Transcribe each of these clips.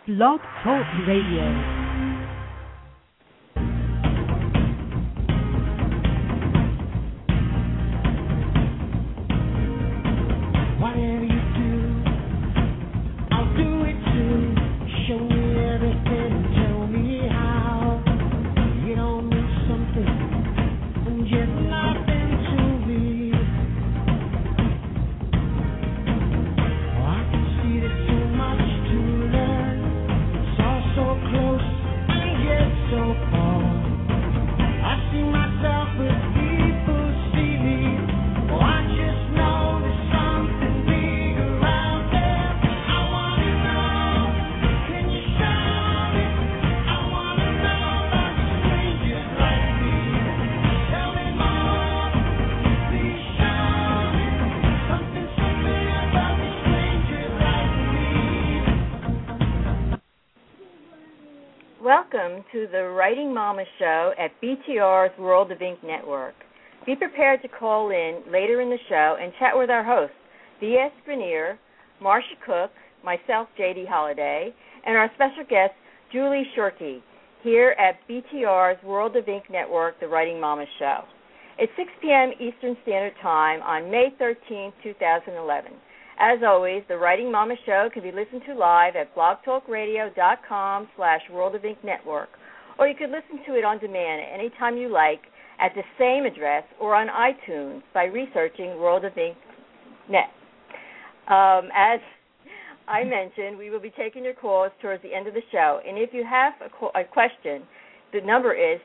Blog Talk Radio. Welcome to the Writing Mama Show at BTR's World of Ink Network. Be prepared to call in later in the show and chat with our hosts, V.S. Grenier, Marcia Cook, myself, J.D. Holliday, and our special guest, Julie Shorkey, here at BTR's World of Ink Network, the Writing Mama Show. It's 6 p.m. Eastern Standard Time on May 13, 2011. As always, the Writing Mama Show can be listened to live at blogtalkradio.com/World of Ink Network, or you can listen to it on demand at any time you like at the same address or on iTunes by researching World of Ink Net. As I mentioned, we will be taking your calls towards the end of the show, and if you have a question, the number is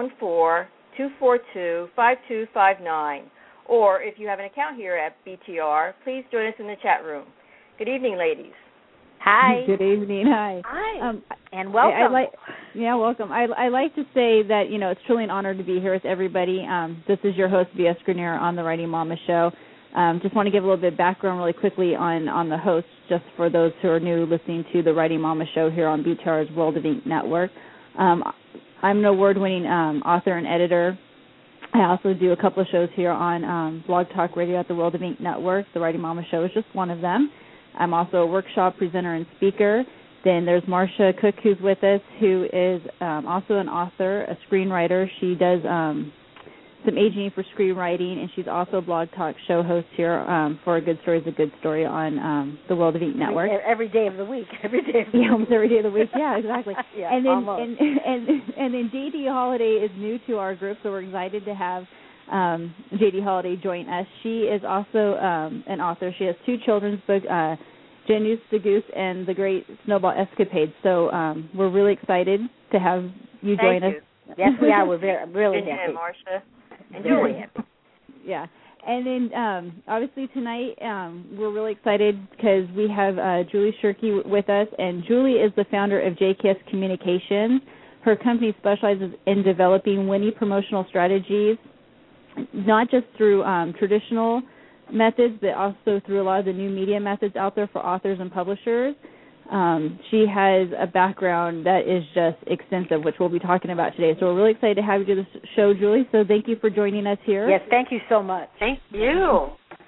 714-242-5259. Or if you have an account here at BTR, please join us in the chat room. Good evening, ladies. Hi. Good evening. Hi. Hi. And welcome. Welcome. I like to say that, it's truly an honor to be here with everybody. This is your host, V.S. Grenier, on the Writing Mama Show. Just want to give a little bit of background really quickly on the host, just for those who are new listening to the Writing Mama Show here on BTR's World of Ink Network. I'm an award-winning author and editor. I also do a couple of shows here on Blog Talk Radio at the World of Ink Network. The Writing Mama Show is just one of them. I'm also a workshop presenter and speaker. Then there's Marcia Cook, who's with us, who is also an author, a screenwriter. She does some aging for screenwriting, and she's also a Blog Talk show host here for A Good Story is a Good Story on the World of Ink Network. Every day of the week. Almost every day of the week. Yeah, exactly. Yeah, and then almost. and then J.D. Holliday is new to our group, so we're excited to have J.D. Holliday join us. She is also an author. She has 2 children's books, Janus the Goose and The Great Snowball Escapade. So we're really excited to have you join us. Yes, we are. We're really happy. Marcia. Really happy. Yeah. And then, obviously, tonight we're really excited because we have Julie Shorkey with us, and Julie is the founder of JKS Communications. Her company specializes in developing winning promotional strategies, not just through traditional methods, but also through a lot of the new media methods out there for authors and publishers. She has a background that is just extensive, which we'll be talking about today. So we're really excited to have you do this show, Julie. So thank you for joining us here. Yes, thank you so much. Thank you.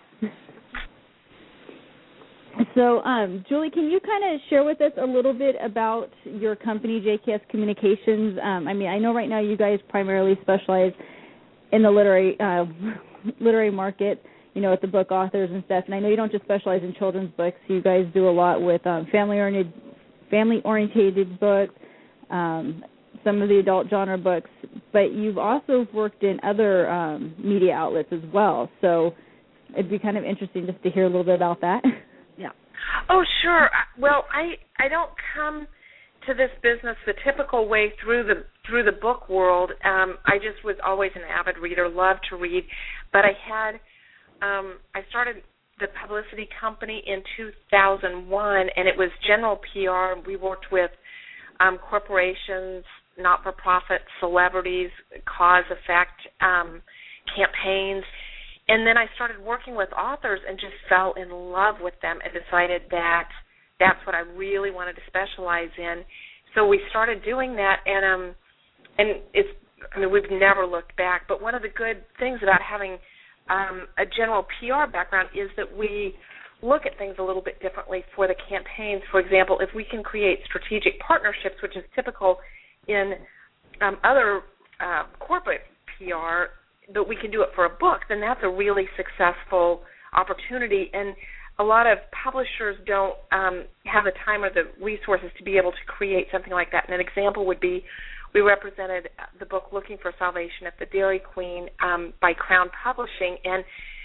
So, Julie, can you kind of share with us a little bit about your company, JKS Communications? I know right now you guys primarily specialize in the literary market, with the book authors and stuff. And I know you don't just specialize in children's books. You guys do a lot with family-oriented books, some of the adult genre books, but you've also worked in other media outlets as well. So it'd be kind of interesting just to hear a little bit about that. Yeah. Oh, sure. Well, I don't come to this business the typical way through the book world. I just was always an avid reader, loved to read, but I started the publicity company in 2001, and it was general PR. We worked with corporations, not-for-profit, celebrities, cause-effect campaigns. And then I started working with authors and just fell in love with them and decided that that's what I really wanted to specialize in. So we started doing that, and we've never looked back. But one of the good things about having a general PR background is that we look at things a little bit differently for the campaigns. For example, if we can create strategic partnerships, which is typical in other corporate PR, but we can do it for a book, then that's a really successful opportunity. And a lot of publishers don't have the time or the resources to be able to create something like that. And an example would be we represented the book Looking for Salvation at the Dairy Queen by Crown Publishing, and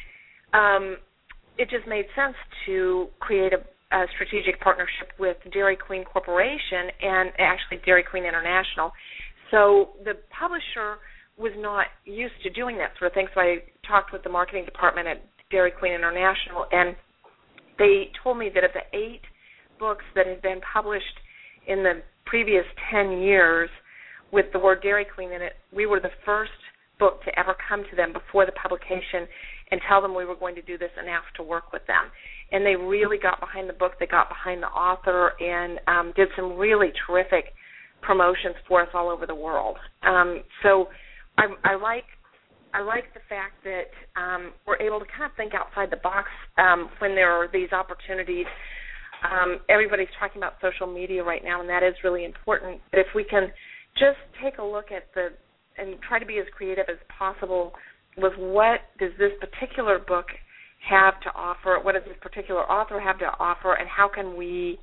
it just made sense to create a strategic partnership with Dairy Queen Corporation and actually Dairy Queen International. So the publisher was not used to doing that sort of thing, so I talked with the marketing department at Dairy Queen International, and they told me that of the 8 books that had been published in the previous 10 years with the word Dairy Queen in it, we were the first book to ever come to them before the publication and tell them we were going to do this and ask to work with them. And they really got behind the book, they got behind the author, and did some really terrific promotions for us all over the world. So I like the fact that we're able to kind of think outside the box when there are these opportunities. Everybody's talking about social media right now, and that is really important. But if we can just take a look at and try to be as creative as possible with what does this particular book have to offer, what does this particular author have to offer, and how can we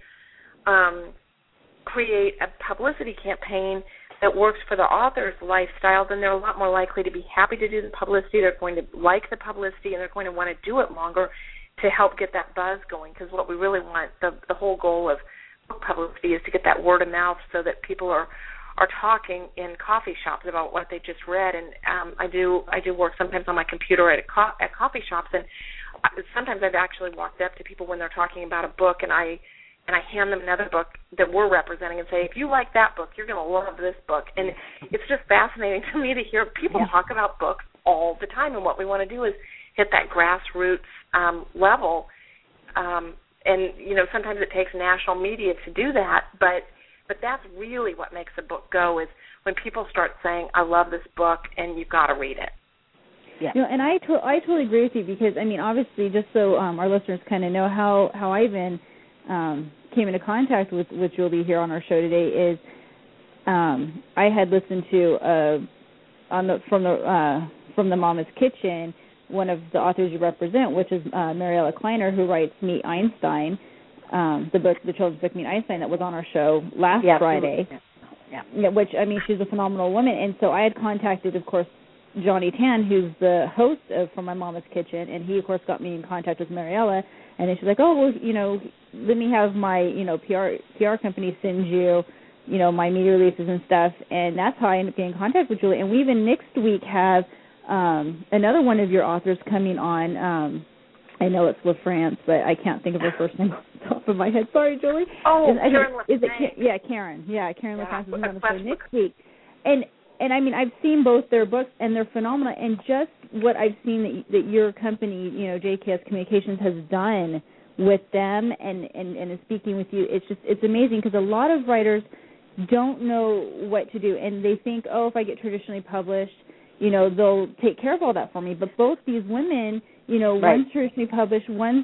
create a publicity campaign that works for the author's lifestyle, then they're a lot more likely to be happy to do the publicity. They're going to like the publicity, and they're going to want to do it longer to help get that buzz going, because what we really want, the whole goal of book publicity is to get that word of mouth so that people are talking in coffee shops about what they just read. And I do work sometimes on my computer at coffee shops, and sometimes I've actually walked up to people when they're talking about a book, and I hand them another book that we're representing and say, if you like that book, you're going to love this book. And it's just fascinating to me to hear people talk about books all the time, and what we want to do is hit that grassroots level. And, sometimes it takes national media to do that, but that's really what makes a book go, is when people start saying, I love this book, and you've got to read it. Yeah. And I totally agree with you, because, obviously, just so our listeners kind of know how I even came into contact with Julie here on our show today is I had listened to from the Mama's Kitchen, one of the authors you represent, which is Mariella Kleiner, who writes Meet Einstein, the children's book Meet Einstein, that was on our show last Friday. Yeah. Which, she's a phenomenal woman. And so I had contacted, of course, Johnny Tan, who's the host of From My Mama's Kitchen, and he, of course, got me in contact with Mariella. And then she's like, oh, well, let me have my, PR company send you, my media releases and stuff. And that's how I ended up getting in contact with Julie. And we even next week have another one of your authors coming on. I know it's LaFrance, but I can't think of her first name off the top of my head. Sorry, Julie. Oh, Karen LaFrance. Karen. Yeah, Karen LaFrance is on the show next week. And I've seen both their books, and they're phenomenal. And just what I've seen that your company, JKS Communications, has done with them and is speaking with you, it's amazing, because a lot of writers don't know what to do, and they think, oh, if I get traditionally published, they'll take care of all that for me. But both these women, one's traditionally published, one's,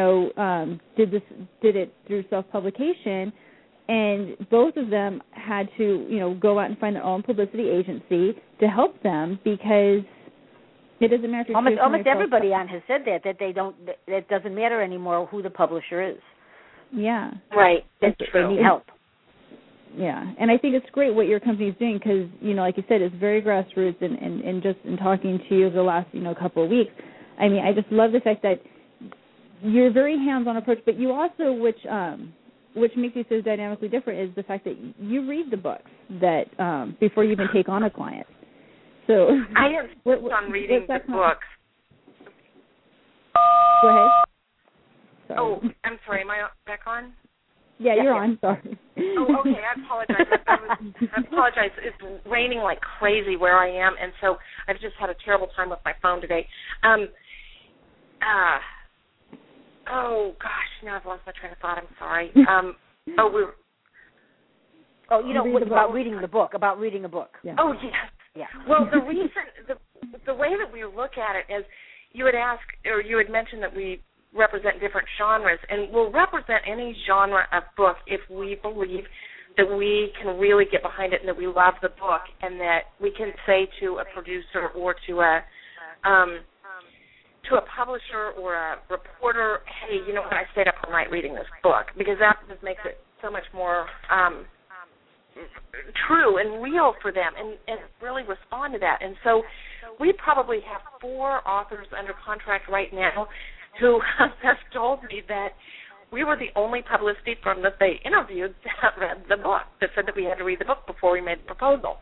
did it through self-publication, and both of them had to, go out and find their own publicity agency to help them, because it doesn't matter. Almost everybody on has said that they don't. It doesn't matter anymore who the publisher is. Yeah. Right. That's true. They need help. Yeah, and I think it's great what your company is doing, because, like you said, it's very grassroots, and just in talking to you over the last, couple of weeks, I just love the fact that you're a very hands-on approach, but you also, which makes you so dynamically different, is the fact that you read the books that before you even take on a client. So I insist on reading the books. Go ahead. Sorry. Oh, I'm sorry. Am I back on? Yeah, you're on. Sorry. Oh, okay. I apologize. I apologize. It's raining like crazy where I am, and so I've just had a terrible time with my phone today. Oh gosh, now I've lost my train of thought. I'm sorry. About reading the book. About reading a book. Yeah. Oh yes. Yeah. Well, the way that we look at it is, you had asked, or you had mentioned that we represent different genres, and we'll represent any genre of book if we believe that we can really get behind it and that we love the book, and that we can say to a producer or to a publisher or a reporter, hey, you know what, I stayed up all night reading this book, because that just makes it so much more true and real for them, and really respond to that. And so we probably have 4 authors under contract right now who have told me that we were the only publicity firm that they interviewed that read the book, that said that we had to read the book before we made the proposal.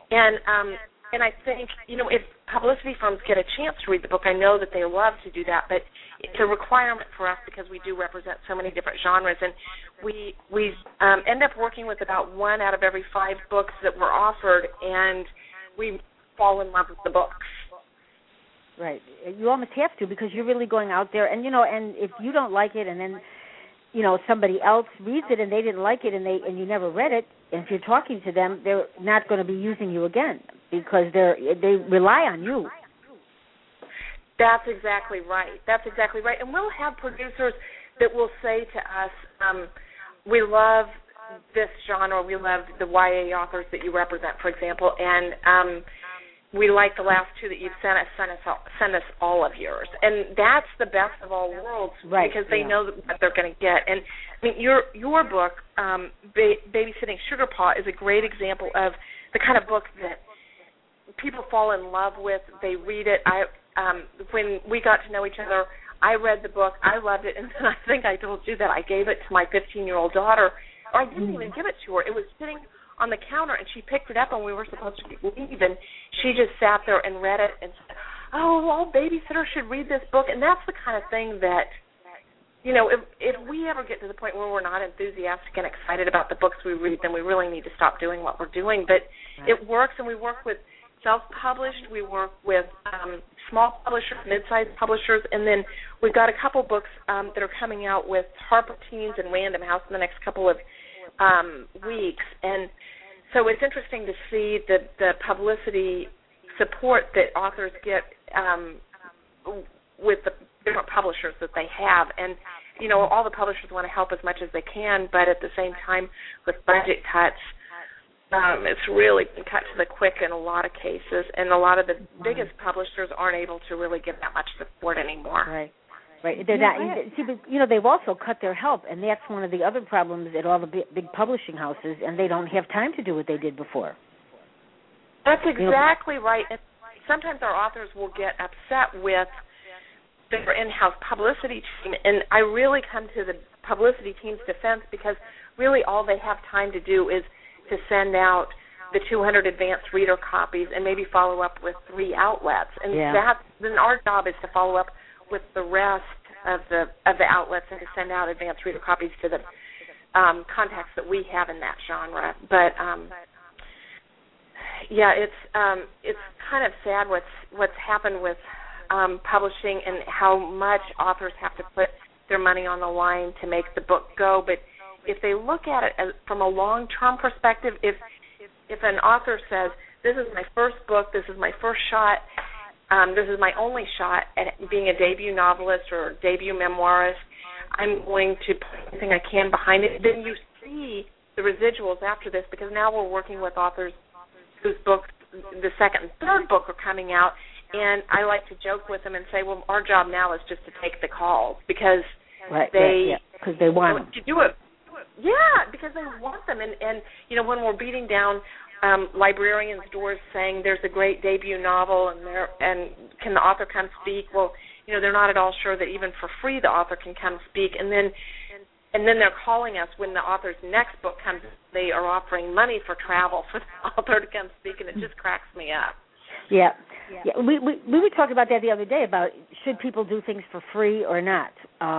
And I think, if publicity firms get a chance to read the book, I know that they love to do that, but it's a requirement for us because we do represent so many different genres, and we end up working with about 1 out of every 5 books that we're offered, and we fall in love with the books. Right. You almost have to, because you're really going out there, and and if you don't like it, and then somebody else reads it and they didn't like it, and you never read it, and if you're talking to them, they're not going to be using you again because they rely on you. That's exactly right. And we'll have producers that will say to us, we love this genre, we love the YA authors that you represent, for example, and we like the last 2 that you've sent us all of yours. And that's the best of all worlds, right, because they know what they're going to get. And I mean, your book, Babysitting Sugar Paw, is a great example of the kind of book that people fall in love with. They read it. When we got to know each other, I read the book. I loved it. And then I think I told you that I gave it to my 15-year-old daughter. Or I didn't even give it to her. It was sitting on the counter, and she picked it up, and we were supposed to leave, and she just sat there and read it and said, oh, all babysitters should read this book. And that's the kind of thing that, if we ever get to the point where we're not enthusiastic and excited about the books we read, then we really need to stop doing what we're doing. But it works, and we work with self-published, we work with small publishers, mid-sized publishers, and then we've got a couple books that are coming out with Harper Teens and Random House in the next couple of weeks. And so it's interesting to see the publicity support that authors get with the different publishers that they have. And, all the publishers want to help as much as they can, but at the same time, with budget cuts, it's really been cut to the quick in a lot of cases, and a lot of the biggest publishers aren't able to really give that much support anymore. Right. They're not. See, but, they've also cut their help, and that's one of the other problems at all the big publishing houses, and they don't have time to do what they did before. That's exactly right. And sometimes our authors will get upset with their in-house publicity team, and I really come to the publicity team's defense, because really all they have time to do is to send out the 200 advanced reader copies and maybe follow up with 3 outlets. And then our job is to follow up with the rest of the outlets and to send out advanced reader copies to the contacts that we have in that genre. But it's kind of sad what's happened with publishing and how much authors have to put their money on the line to make the book go. But if they look at it from a long-term perspective, if an author says, this is my first book, this is my first shot, this is my only shot at being a debut novelist or debut memoirist, I'm going to put everything I can behind it, then you see the residuals after this, because now we're working with authors whose books, the second and third book, are coming out, and I like to joke with them and say, well, our job now is just to take the calls, because they want them to do it. Yeah, because they want them, and when we're beating down librarians' doors saying there's a great debut novel and can the author come speak? Well, they're not at all sure that even for free the author can come speak, and then they're calling us when the author's next book comes. They are offering money for travel for the author to come speak, and it just cracks me up. Yeah. We were talking about that the other day, about should people do things for free or not,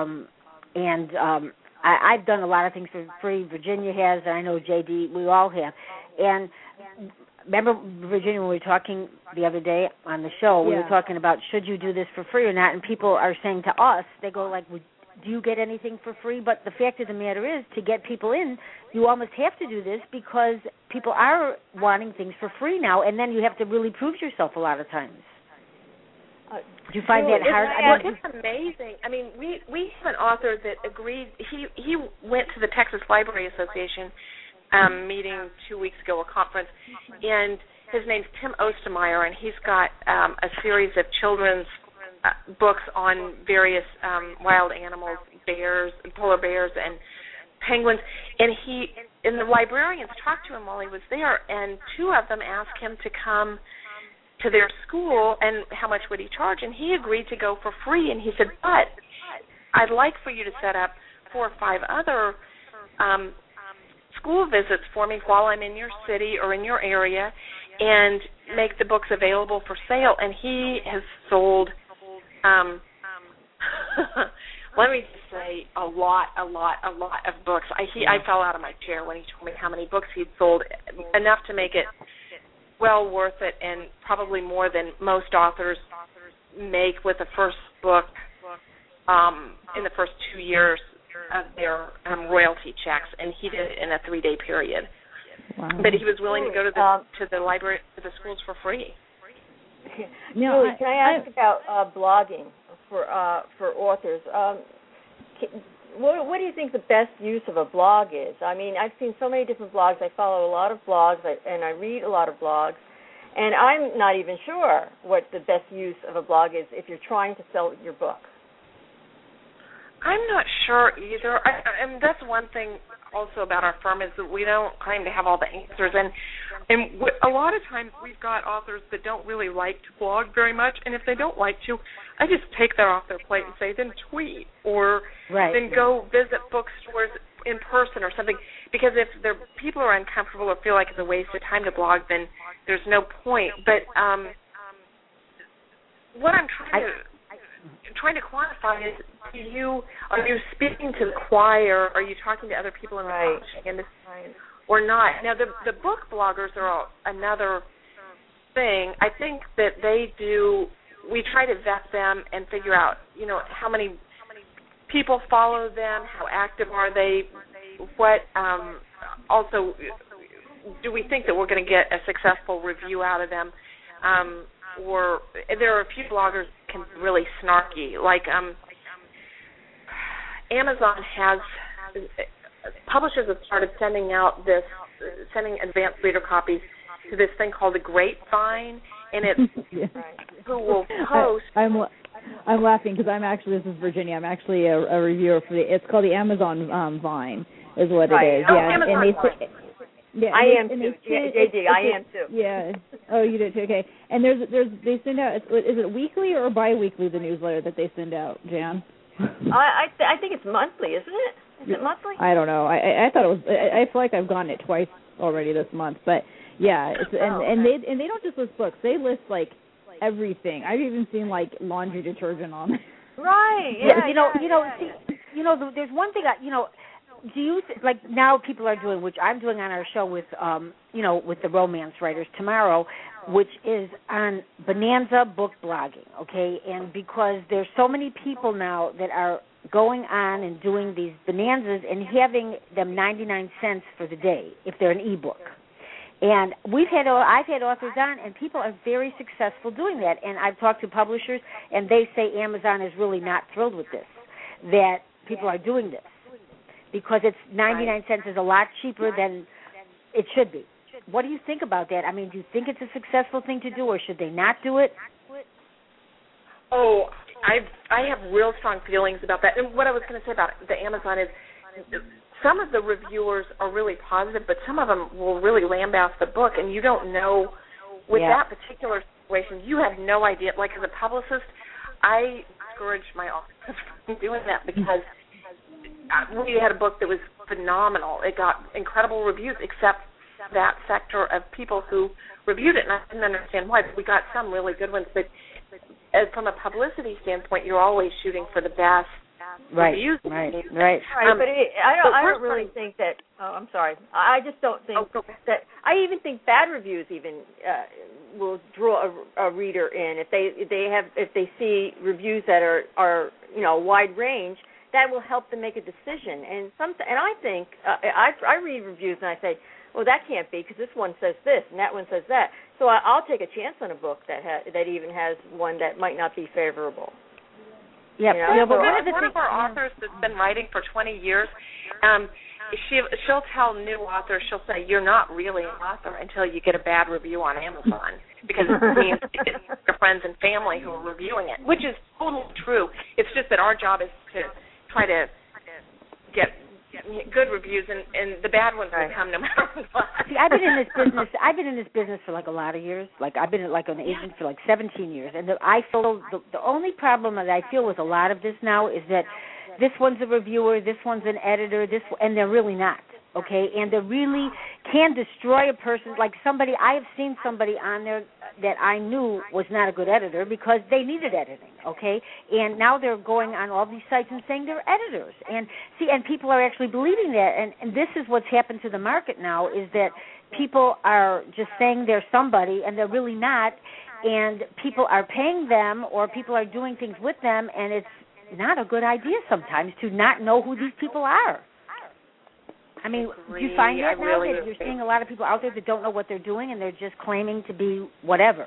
I've done a lot of things for free. Virginia has, and I know JD, we all have. And remember, Virginia, when we were talking the other day on the show, we were talking about should you do this for free or not, and people are saying to us, they go like, do you get anything for free? But the fact of the matter is, to get people in, you almost have to do this, because people are wanting things for free now, and then you have to really prove yourself a lot of times. Did you find that hard? It's amazing. I mean, we have an author that agreed. He went to the Texas Library Association meeting 2 weeks ago, a conference, and his name's Tim Ostermeyer, and he's got a series of children's books on various wild animals, bears, polar bears, and penguins. And the librarians talked to him while he was there, and two of them asked him to come to their school and how much would he charge, and he agreed to go for free. And he said, but I'd like for you to set up 4 or 5 other school visits for me while I'm in your city or in your area and make the books available for sale. And he has sold, let me just say, a lot of books. I fell out of my chair when he told me how many books he'd sold, enough to make it well worth it, and probably more than most authors make with the first book in the first 2 years of their royalty checks, and he did it in a 3-day period. Wow. But he was willing to go to the library, to the schools for free. No, Julie, can I ask about blogging for authors? What do you think the best use of a blog is? I mean, I've seen so many different blogs. I follow a lot of blogs, and I read a lot of blogs, and I'm not even sure what the best use of a blog is if you're trying to sell your book. I'm not sure either. And that's one thing also about our firm is that we don't claim to have all the answers. And a lot of times we've got authors that don't really like to blog very much, and if they don't like to, I just take that off their plate and say, then tweet, or then go visit bookstores in person or something. Because if people are uncomfortable or feel like it's a waste of time to blog, then there's no point. But what I'm trying to quantify is, are you speaking to the choir? Are you talking to other people in the publishing industry or not? Now, the book bloggers are another thing. I think that we try to vet them and figure out, how many people follow them, how active are they, what, also, do we think that we're going to get a successful review out of them? Or there are a few bloggers that can be really snarky. Like Amazon has, publishers have started sending advanced reader copies to this thing called the Grapevine, and it's who will post. I'm laughing because this is Virginia. I'm actually a reviewer for it's called the Amazon Vine, is what it is. Oh, yeah, Amazon Vine. Yeah, I am too. JD, I am too. Yeah. Oh, you do too. Okay. And they send out. Is it weekly or biweekly, the newsletter that they send out, Jan? I think it's monthly, isn't it? Is it monthly? I don't know. I thought it was. I feel like I've gotten it twice already this month, but yeah. And they don't just list books. They list like everything. I've even seen like laundry detergent on it. Right. Yeah. There's one thing do you like now people are doing, which I'm doing on our show with with the romance writers tomorrow, which is on Bonanza book blogging, okay? And because there's so many people now that are going on and doing these bonanzas and having them 99 cents for the day if they're an ebook. And I've had authors on, and people are very successful doing that. And I've talked to publishers, and they say Amazon is really not thrilled with this, that people are doing this. Because it's 99 cents is a lot cheaper than it should be. What do you think about that? I mean, do you think it's a successful thing to do, or should they not do it? Oh, I have real strong feelings about that. And what I was going to say about the Amazon is some of the reviewers are really positive, but some of them will really lambaste the book, and you don't know with that particular situation. You have no idea. Like as a publicist, I discourage my authors from doing that because we had a book that was phenomenal. It got incredible reviews, except that sector of people who reviewed it, and I didn't understand why. But we got some really good ones. But from a publicity standpoint, you're always shooting for the best reviews. Right. But I don't really think that. Oh, I'm sorry. I just don't think that. I even think bad reviews will draw a reader in if they see reviews that are wide range. that will help them make a decision. And I think I read reviews and I say, well, that can't be because this one says this and that one says that. So I'll take a chance on a book that even has one that might not be favorable. Yep. You know? But one of our authors that's been writing for 20 years, she'll tell new authors, she'll say, you're not really an author until you get a bad review on Amazon, because it means it's your friends and family who are reviewing it, which is totally true. It's just that our job is to try to get good reviews, and the bad ones will come no matter what. See, I've been in this business for like a lot of years. Like I've been like an agent for like 17 years, and I feel the only problem that I feel with a lot of this now is that this one's a reviewer, this one's an editor, and they're really not. Okay, and they really can destroy a person. Like I have seen somebody on there that I knew was not a good editor because they needed editing. Okay, and now they're going on all these sites and saying they're editors. And people are actually believing that. And this is what's happened to the market now, is that people are just saying they're somebody and they're really not. And people are paying them, or people are doing things with them, and it's not a good idea sometimes to not know who these people are. I mean, do you find that now that you're seeing a lot of people out there that don't know what they're doing and they're just claiming to be whatever?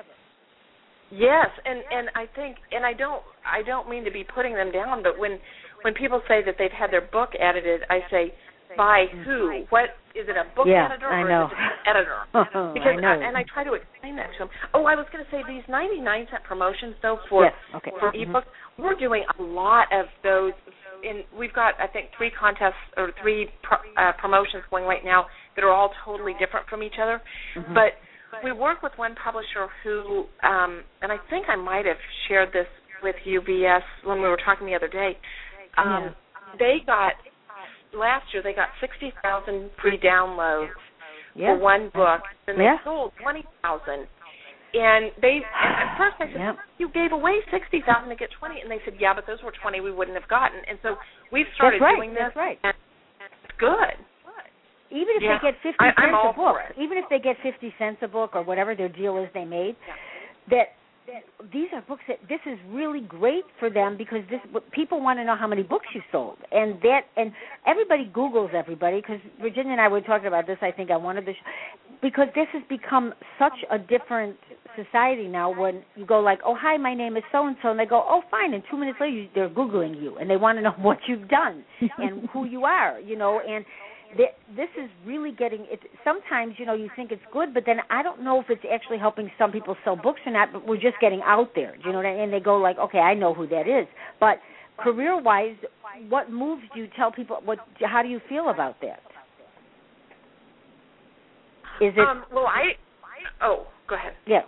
Yes, and I think, and I don't mean to be putting them down, but when people say that they've had their book edited, I say, by who? What is it? A book editor or is it just an editor? Because I try to explain that to them. Oh, I was going to say these 99-cent promotions though for ebooks. We're doing a lot of those. We've got, I think, 3 contests or 3 promotions going right now that are all totally different from each other. Mm-hmm. But we work with one publisher who, and I think I might have shared this with you, VS, when we were talking the other day. They got, last year, they got 60,000 free downloads for one book, and they sold 20,000. And at first I said, you gave away 60,000 to get 20, and they said, yeah, but those were 20 we wouldn't have gotten. And so we've started doing this, and it's good. Even if they get 50 cents a book, even if they get 50 cents a book or whatever their deal is they made, that these are books that this is really great for them, because people want to know how many books you sold, and everybody Googles everybody, because Virginia and I were talking about this, I think, on one of the because this has become such a different society now. When you go like, oh, hi, my name is so-and-so, and they go, oh, fine, and 2 minutes later they're Googling you, and they want to know what you've done and who you are, and this is really getting it. Sometimes, you think it's good, but then I don't know if it's actually helping some people sell books or not, but we're just getting out there, and they go like, okay, I know who that is. But career-wise, what moves do you tell people, how do you feel about that? Is it... go ahead. Yeah.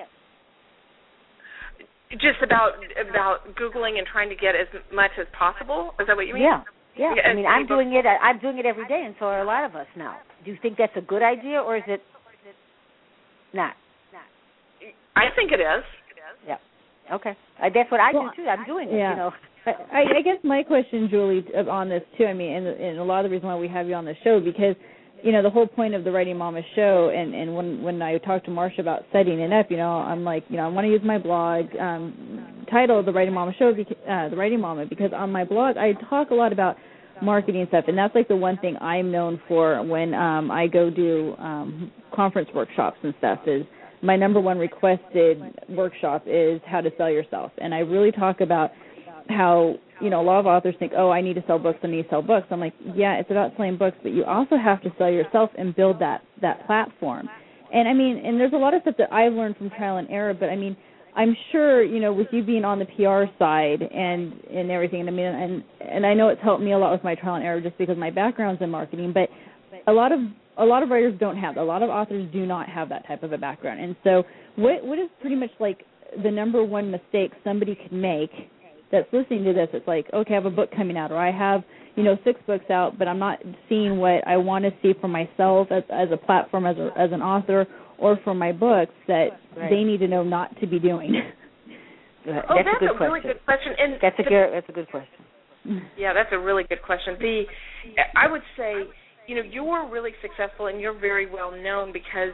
Just about Googling and trying to get as much as possible? Is that what you mean? Yeah. I mean, I'm doing it every day, and so are a lot of us now. Do you think that's a good idea, or is it not? I think it is. Yeah. Okay. That's what I do, too. I'm doing it, I guess my question, Julie, on this, too, I mean, and a lot of the reason why we have you on the show, because, the whole point of the Writing Mama show, and when I talked to Marsha about setting it up, I'm like, I want to use my blog title, The Writing Mama Show, The Writing Mama, because on my blog I talk a lot about marketing stuff, and that's like the one thing I'm known for when I go do conference workshops and stuff. Is my number one requested workshop is how to sell yourself, and I really talk about how a lot of authors think, oh, I need to sell books, I'm like, yeah, it's about selling books, but you also have to sell yourself and build that platform. And I mean, and there's a lot of stuff that I've learned from trial and error, but I mean, I'm sure, with you being on the PR side and everything, I mean, and I know it's helped me a lot with my trial and error just because my background's in marketing, but a lot of writers don't have that. A lot of authors do not have that type of a background. And so what is pretty much like the number one mistake somebody could make that's listening to this? It's like, okay, I have a book coming out, or I have, 6 books out, but I'm not seeing what I want to see for myself as a platform, as an author, or for my books that they need to know not to be doing. That's a really good question. And that's a good question. Yeah, that's a really good question. I would say, you're really successful and you're very well known because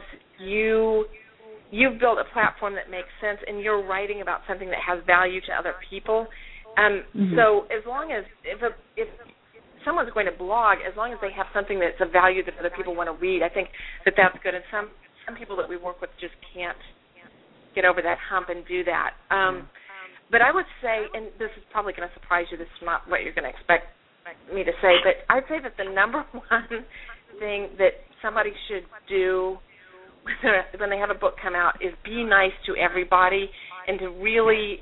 you've built a platform that makes sense, and you're writing about something that has value to other people. So as long as if someone's going to blog, as long as they have something that's of value that other people want to read, I think that's good. And some people that we work with just can't get over that hump and do that. But I would say, and this is probably going to surprise you, this is not what you're going to expect me to say, but I'd say that the number one thing that somebody should do when they have a book come out is be nice to everybody and to really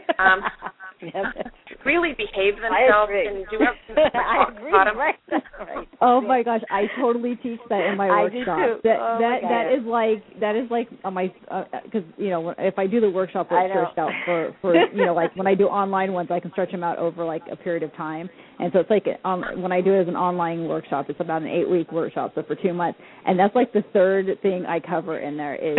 really behave themselves and do everything. I agree. Right. Oh my gosh, I totally teach that in my workshop. That is like on my because if I do the workshop, it's stretched out for like when I do online ones, I can stretch them out over like a period of time. And so it's like when I do it as an online workshop, it's about an 8-week workshop, so for 2 months. And that's like the third thing I cover in there is,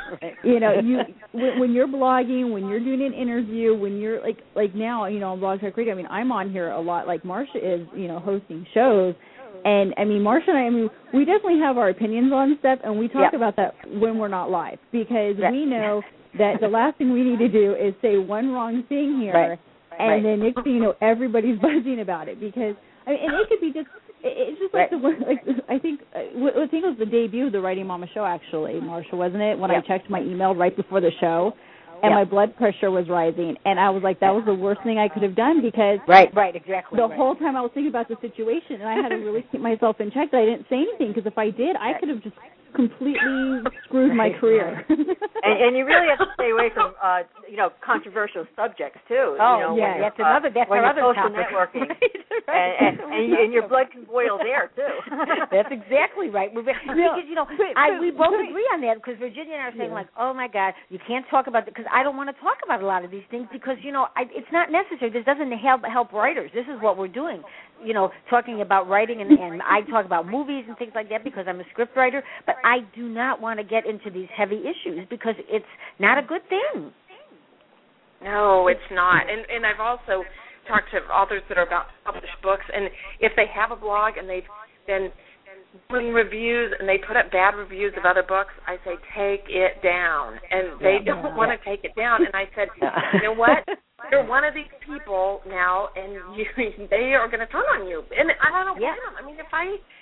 when you're blogging, when you're doing an interview, when you're like now, on Blog Talk Radio, I mean, I'm on here a lot, like Marsha is, hosting shows. And, I mean, Marsha and I, we definitely have our opinions on stuff, and we talk about that when we're not live, because we know that the last thing we need to do is say one wrong thing here. Right. And then next thing you know, everybody's buzzing about it because and it could be just it's just like I think it was the debut of the Writing Mama show actually, Marsha, wasn't it? When I checked my email right before the show, and my blood pressure was rising, and I was like, that was the worst thing I could have done because exactly the whole time I was thinking about the situation, and I had to really keep myself in check that I didn't say anything because if I did, I could have just completely screwed my career. and you really have to stay away from controversial subjects too. That's another social topic. Networking, and your blood can boil there too. That's exactly right. Because we both agree on that because Virginia and I are saying like, oh my God, you can't talk about it because I don't want to talk about a lot of these things because it's not necessary. This doesn't help writers. This is what we're doing. Talking about writing and I talk about movies and things like that because I'm a script writer, but I do not want to get into these heavy issues because it's not a good thing. No, it's not. And I've also talked to authors that are about to publish books, and if they have a blog and they've been doing reviews and they put up bad reviews of other books, I say, take it down. And they don't want to take it down. And I said, you know what? You're one of these people now, and they are going to turn on you. And I don't blame them. I mean, if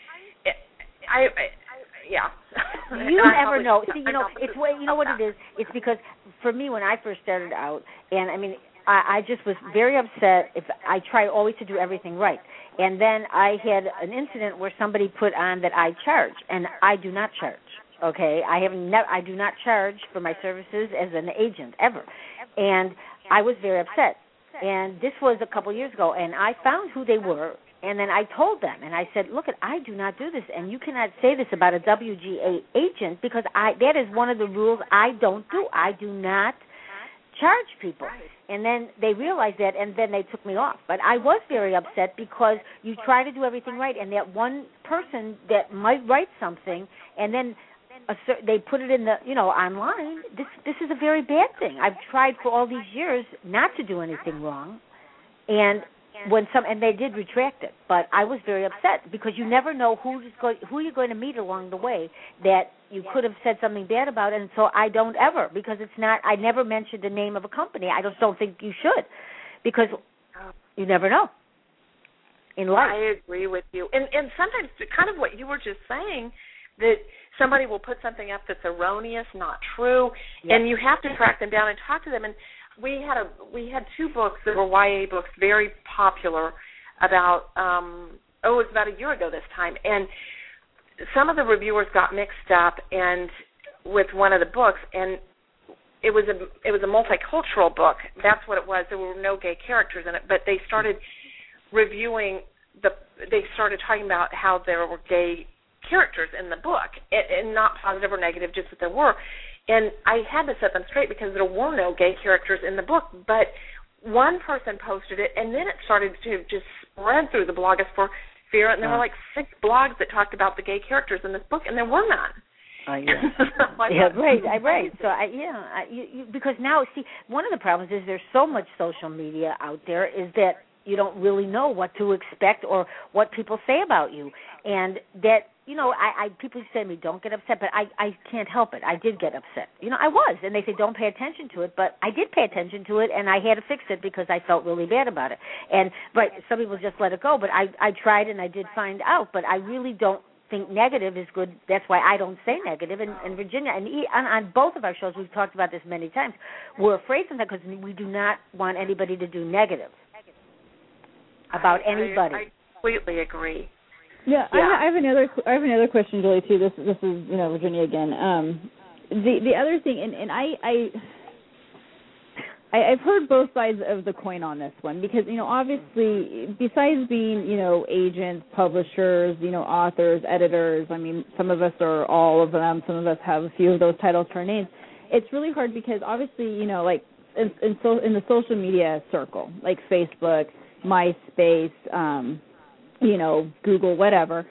you never know. See, it's what it is. It's because for me, when I first started out, and I mean, I just was very upset if I try always to do everything right. And then I had an incident where somebody put on that I charge, and I do not charge. Okay, I do not charge for my services as an agent ever, and I was very upset. And this was a couple years ago, and I found who they were, and then I told them, and I said, look, I do not do this, and you cannot say this about a WGA agent because that is one of the rules I don't do. I do not charge people. And then they realized that, and then they took me off. But I was very upset because you try to do everything right, and that one person that might write something, and then they put it in the online. This is a very bad thing. I've tried for all these years not to do anything wrong, and they did retract it. But I was very upset because you never know who you're going to meet along the way that you could have said something bad about, and so I don't ever because it's not. I never mentioned the name of a company. I just don't think you should because you never know in life. I agree with you, and sometimes kind of what you were just saying, that somebody will put something up that's erroneous, not true, and you have to track them down and talk to them. And we had 2 books that were YA books, very popular, about it was about a year ago this time, and some of the reviewers got mixed up and with one of the books, and it was a multicultural book. That's what it was. There were no gay characters in it, but they started they started talking about how there were gay characters in the book, and not positive or negative, just that there were. And I had to set them straight because there were no gay characters in the book, but one person posted it, and then it started to just spread through the blogosphere, and there were like 6 blogs that talked about the gay characters in this book, and there were none. Right. So because now, see, one of the problems is there's so much social media out there is that you don't really know what to expect or what people say about you, and that I people say to me, don't get upset, but I can't help it. I did get upset. I was. And they say, don't pay attention to it, but I did pay attention to it, and I had to fix it because I felt really bad about it. But some people just let it go, but I tried and I did find out, but I really don't think negative is good. That's why I don't say negative. And Virginia, and on both of our shows, we've talked about this many times, we're afraid sometimes because we do not want anybody to do negative about anybody. I completely agree. Yeah, I have another question, Julie, too. This is Virginia again. The other thing, and I've heard both sides of the coin on this one because obviously besides being agents, publishers, authors, editors. I mean, some of us are all of them. Some of us have a few of those titles to our names. It's really hard because obviously like in the social media circle, like Facebook, MySpace. Google, whatever.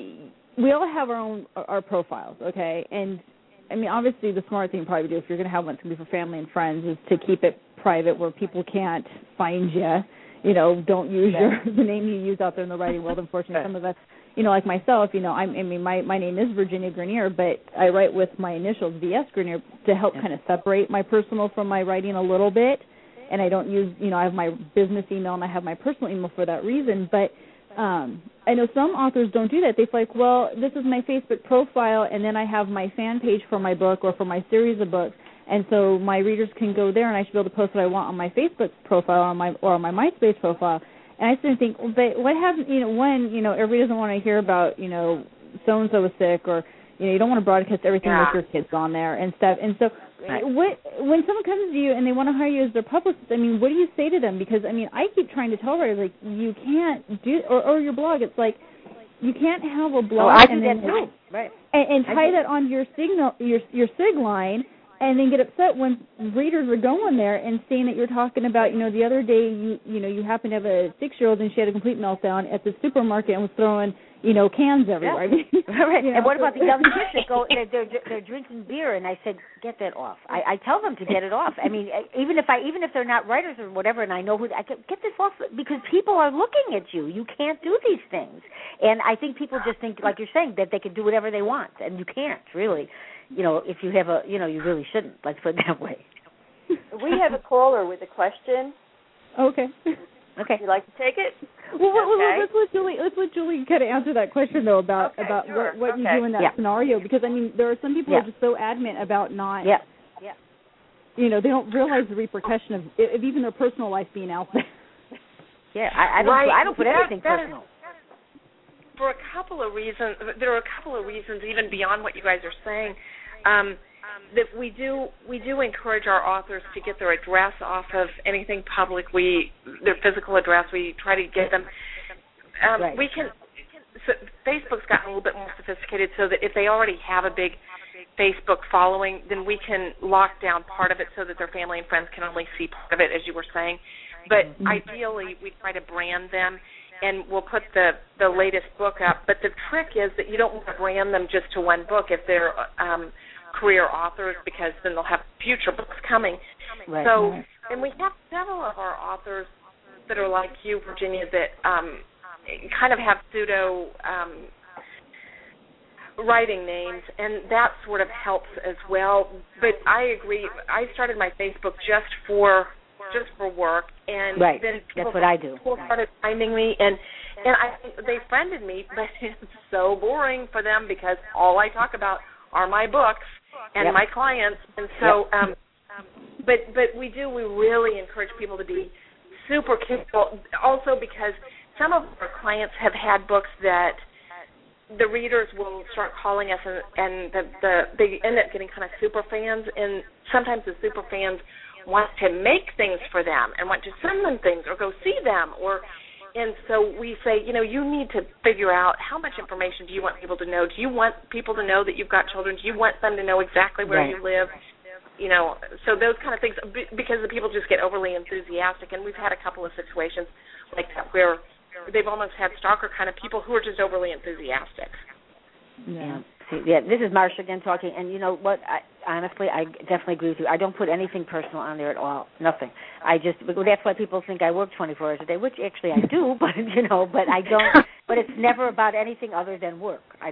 We all have our profiles, okay? And I mean, obviously, the smart thing probably to do if you're going to have one, it's going to be for family and friends, is to keep it private where people can't find you. Don't use the name you use out there in the writing world. Unfortunately, some of us, like myself, my name is Virginia Grenier, but I write with my initials, V.S. Grenier, to help kind of separate my personal from my writing a little bit. And I don't use, I have my business email and I have my personal email for that reason, but I know some authors don't do that. They feel like, well, this is my Facebook profile, and then I have my fan page for my book or for my series of books, and so my readers can go there, and I should be able to post what I want on my Facebook profile or on my MySpace profile. And I started to think, but what happens? Everybody doesn't want to hear about, so and so was sick, or you don't want to broadcast everything with your kids on there and stuff. And so, when someone comes to you and they want to hire you as their publicist, I mean, what do you say to them? Because I keep trying to tell writers, like, you can't do, or your blog. It's like you can't have a blog and then and tie that on your SIG line, and then get upset when readers are going there and saying that you're talking about, the other day you happen to have a 6-year-old and she had a complete meltdown at the supermarket and was throwing cans everywhere. Yeah. And what about the young kids that go? They're drinking beer, and I said, get that off. I tell them to get it off. I mean, even if they're not writers or whatever, and I know who, I get this off because people are looking at you. You can't do these things, and I think people just think, like you're saying, that they can do whatever they want, and you can't really. If you have you really shouldn't. Let's put it that way. We have a caller with a question. Okay. Okay. Would you like to take it? Well, let's let Julie kind of answer that question though about what you do in that scenario, because I mean there are some people who are just so adamant about not. Yeah. They don't realize the repercussion of even their personal life being out there. Yeah, I don't put anything personal. For a couple of reasons, there are a couple of reasons even beyond what you guys are saying. That we do encourage our authors to get their address off of anything public. Their physical address, we try to get them. We can. So Facebook's gotten a little bit more sophisticated, so that if they already have a big Facebook following, then we can lock down part of it so that their family and friends can only see part of it, as you were saying. But ideally, we try to brand them, and we'll put the latest book up. But the trick is that you don't want to brand them just to one book if they're career authors, because then they'll have future books coming. Right. So, and we have several of our authors that are like you, Virginia, that kind of have pseudo writing names, and that sort of helps as well. But I agree. I started my Facebook just for work, and then that's what I do. People started finding me, and they friended me, but it's so boring for them because all I talk about are my books and my clients, and so. But we really encourage people to be super careful, also because some of our clients have had books that the readers will start calling us, and they end up getting kind of super fans, and sometimes the super fans want to make things for them and want to send them things or go see them, and so we say, you need to figure out how much information do you want people to know. Do you want people to know that you've got children? Do you want them to know exactly where you live? So those kind of things, because the people just get overly enthusiastic, and we've had a couple of situations like that where they've almost had stalker kind of people who are just overly enthusiastic. Yeah. This is Marsha again talking, and you know what? Honestly, I definitely agree with you. I don't put anything personal on there at all. Nothing. That's why people think I work 24 hours a day, which actually I do, but I don't. But it's never about anything other than work.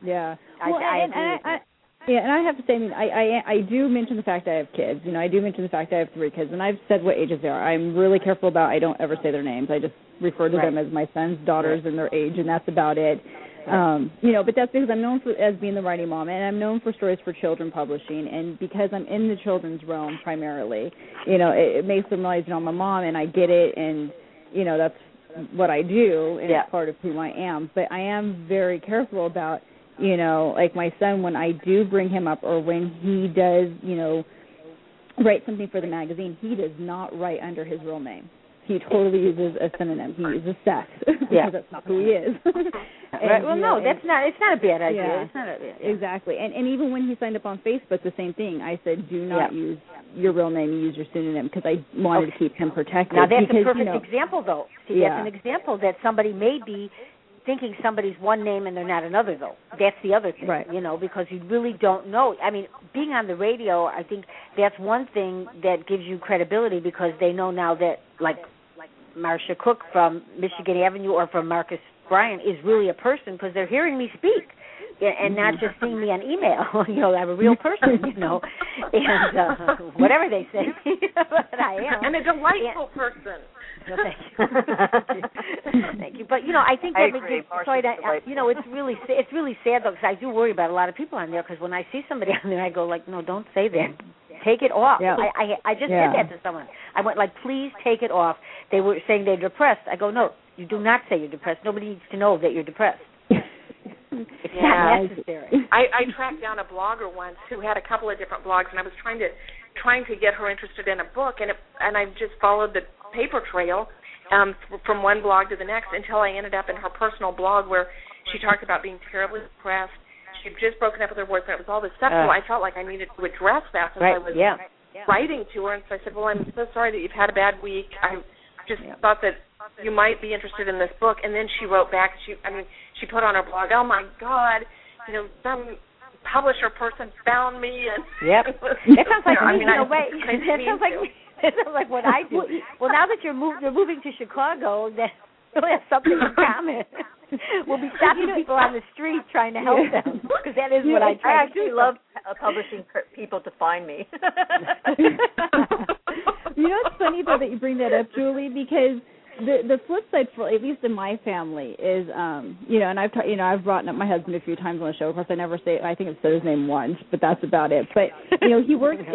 Yeah. Well, I agree. Yeah, and I have to say, I mean, I do mention the fact I have kids. You know, I do mention the fact I have 3 kids, and I've said what ages they are. I'm really careful about. I don't ever say their names. I just refer to them as my sons, daughters, and their age, and that's about it. You know, but that's because I'm known as being the writing mom, and I'm known for Stories for Children publishing, and because I'm in the children's realm primarily, you know, it makes them realize, you know, I'm a mom, and I get it, and you know, that's what I do, and it's part of who I am. But I am very careful about, you know, like my son, when I do bring him up, or when he does, you know, write something for the magazine, he does not write under his real name. He totally uses a synonym. He uses Seth, because that's not who he is. Right. Well, no, that's not. It's not a bad idea. Yeah, it's not exactly. And even when he signed up on Facebook, the same thing. I said, do not use your real name. Use your synonym, because I wanted to keep him protected. Now that's because, a perfect you know, example, though. See, that's an example that somebody may be thinking somebody's one name and they're not another, though. That's the other thing, you know, because you really don't know. I mean, being on the radio, I think that's one thing that gives you credibility, because they know now that, like Marcia Cook from Michigan Avenue or from Marcus Bryan is really a person, because they're hearing me speak and not just seeing me on email. You know, I'm a real person, you know, and whatever they say, but I am. And a delightful person. No, thank you. Thank you. But, you know, I think that you know, it's really sad, though, because I do worry about a lot of people on there, because when I see somebody on there, I go, like, no, don't say that. Take it off. Yeah. I just said that to someone. I went, like, please take it off. They were saying they're depressed. I go, no, you do not say you're depressed. Nobody needs to know that you're depressed. It's not necessary. I tracked down a blogger once who had a couple of different blogs, and I was trying to get her interested in a book, and I just followed the paper trail from one blog to the next until I ended up in her personal blog, where she talked about being terribly depressed. She'd just broken up with her boyfriend. It was all this stuff, so I felt like I needed to address that since I was writing to her. And so I said, well, I'm so sorry that you've had a bad week. I just thought that you might be interested in this book. And then she wrote back. She put on her blog, oh, my God, you know, some publisher person found me. And that sounds like me in a way. That sounds like what I do. Well, now that you're moving to Chicago, then we'll have something in common. We'll be stopping people on the street trying to help them, because that is what I try I actually love publishing people to find me. You know, it's funny, though, that you bring that up, Julie, because the flip side, for at least in my family, is you know, and I've brought up my husband a few times on the show. Of course, I never say. I think I've said his name once, but that's about it. But you know, he works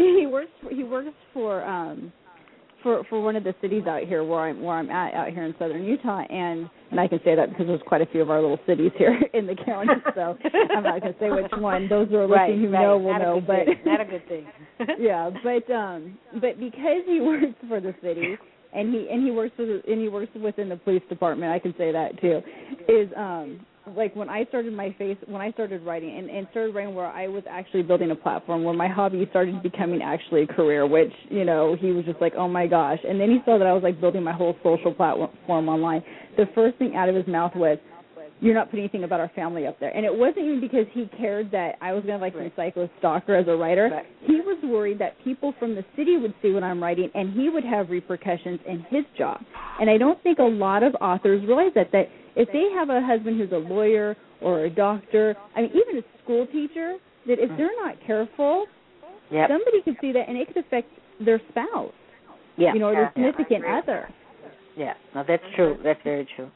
for one of the cities out here where I'm at out here in southern Utah, and I can say that because there's quite a few of our little cities here in the county, so I'm not going to say which one. Those who are listening who know will know, but not a good thing. Yeah, but because he works for the city, and he works within the police department, I can say that too. Is like when I started writing and started writing where I was actually building a platform where my hobby started becoming actually a career, which, you know, he was just like, oh my gosh. And then he saw that I was like building my whole social platform online. The first thing out of his mouth was, you're not putting anything about our family up there. And it wasn't even because he cared that I was going to recycle a stalker as a writer. Right. He was worried that people from the city would see what I'm writing and he would have repercussions in his job. And I don't think a lot of authors realize that if they have a husband who's a lawyer or a doctor, I mean, even a school teacher, that if they're not careful, somebody could see that and it could affect their spouse, you know, or their significant other. Yeah, no, that's true. That's very true.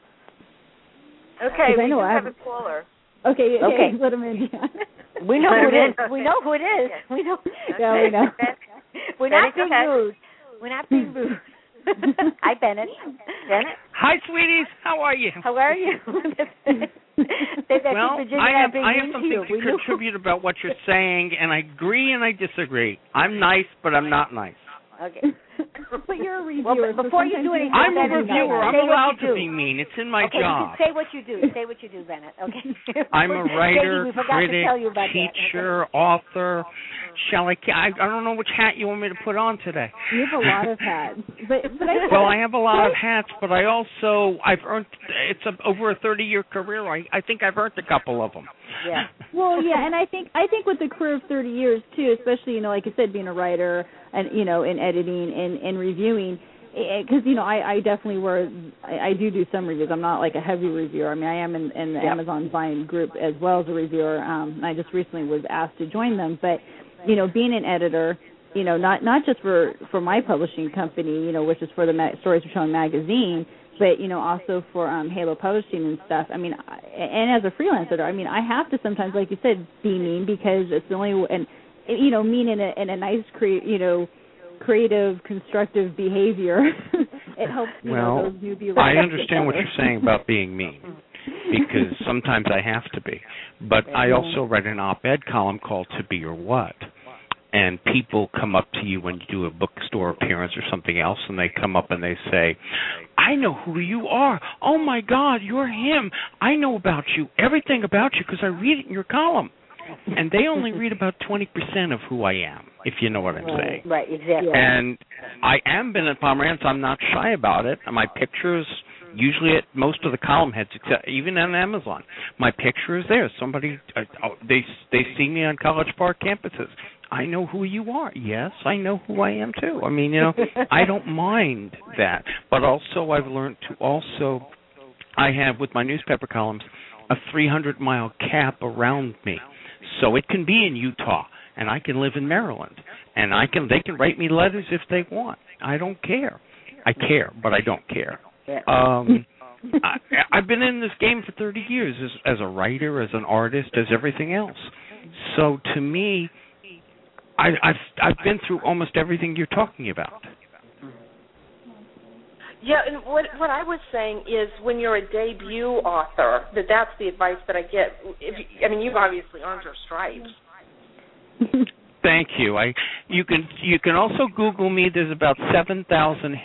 Okay, we have a caller. Okay, let him in. We know who it is. We know who it is. We know. Yeah, we know. We're not being rude. We're not being rude. Hi, Bennett. Bennett. Hi, sweeties. How are you? How are you? Well, I have something to contribute about what you're saying, and I agree and I disagree. I'm nice, but I'm not nice. Okay. But you're a reviewer. Well, before you do anything, I'm a reviewer. I'm allowed to be mean. It's in my job. Say what you do. Say what you do, Bennett. Okay. I'm a writer, critic, teacher, author. I don't know which hat you want me to put on today. You have a lot of hats. I have a lot of hats, but I've earned. It's over a 30-year career. I think I've earned a couple of them. Yeah. Well, yeah, and I think with the career of 30 years too, especially, you know, like I said, being a writer and, you know, in editing and reviewing, because I definitely I do some reviews. I'm not like a heavy reviewer. I mean, I am in the Amazon Vine group as well as a reviewer. And I just recently was asked to join them. But being an editor, not just for my publishing company, which is for the Stories for Children magazine, but also for Halo Publishing and stuff. I mean, and as a freelancer, I mean, I have to sometimes, like you said, be mean because it's the only and mean in a nice creative, constructive behavior. It helps those newbie writers. I understand what you're saying about being mean because sometimes I have to be. But I also write an op-ed column called To Be or What. And people come up to you when you do a bookstore appearance or something else, and they come up and they say, I know who you are. Oh, my God, you're him. I know about you, everything about you, because I read it in your column. And they only read about 20% of who I am, if you know what I'm saying. Right, exactly. And I am Bennett Pomerantz. I'm not shy about it. My pictures, usually at most of the column heads, except even on Amazon, my picture is there. Somebody, they see me on College Park campuses. I know who you are. Yes, I know who I am, too. I mean, I don't mind that. But also I've learned to I have, with my newspaper columns, a 300-mile cap around me. So it can be in Utah, and I can live in Maryland, and they can write me letters if they want. I don't care. I care, but I don't care. I've been in this game for 30 years as a writer, as an artist, as everything else. So to me, I've been through almost everything you're talking about. Yeah, and what I was saying is when you're a debut author, that's the advice that I get. You've obviously earned your stripes. Thank you. You can also Google me. There's about 700,000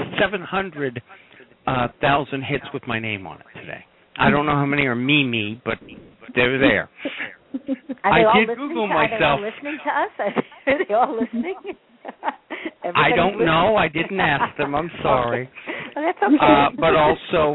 hits with my name on it today. I don't know how many are me, but they're there. I did Google myself. Are they all listening to us? Are they all listening? I don't know. I didn't ask them. I'm sorry. Well, that's okay. But also,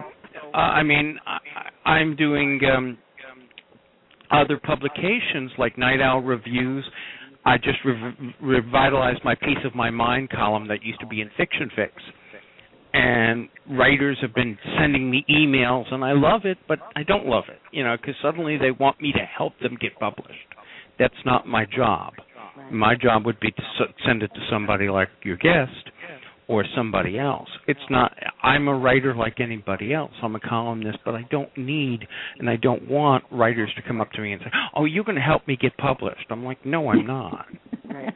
I'm doing other publications like Night Owl Reviews. I just revitalized my Piece of My Mind column that used to be in Fiction Fix. And writers have been sending me emails, and I love it, but I don't love it, because suddenly they want me to help them get published. That's not my job. My job would be to send it to somebody like your guest or somebody else. It's not. I'm a writer like anybody else. I'm a columnist, but I don't need and I don't want writers to come up to me and say, "Oh, you're going to help me get published." I'm like, "No, I'm not." Right.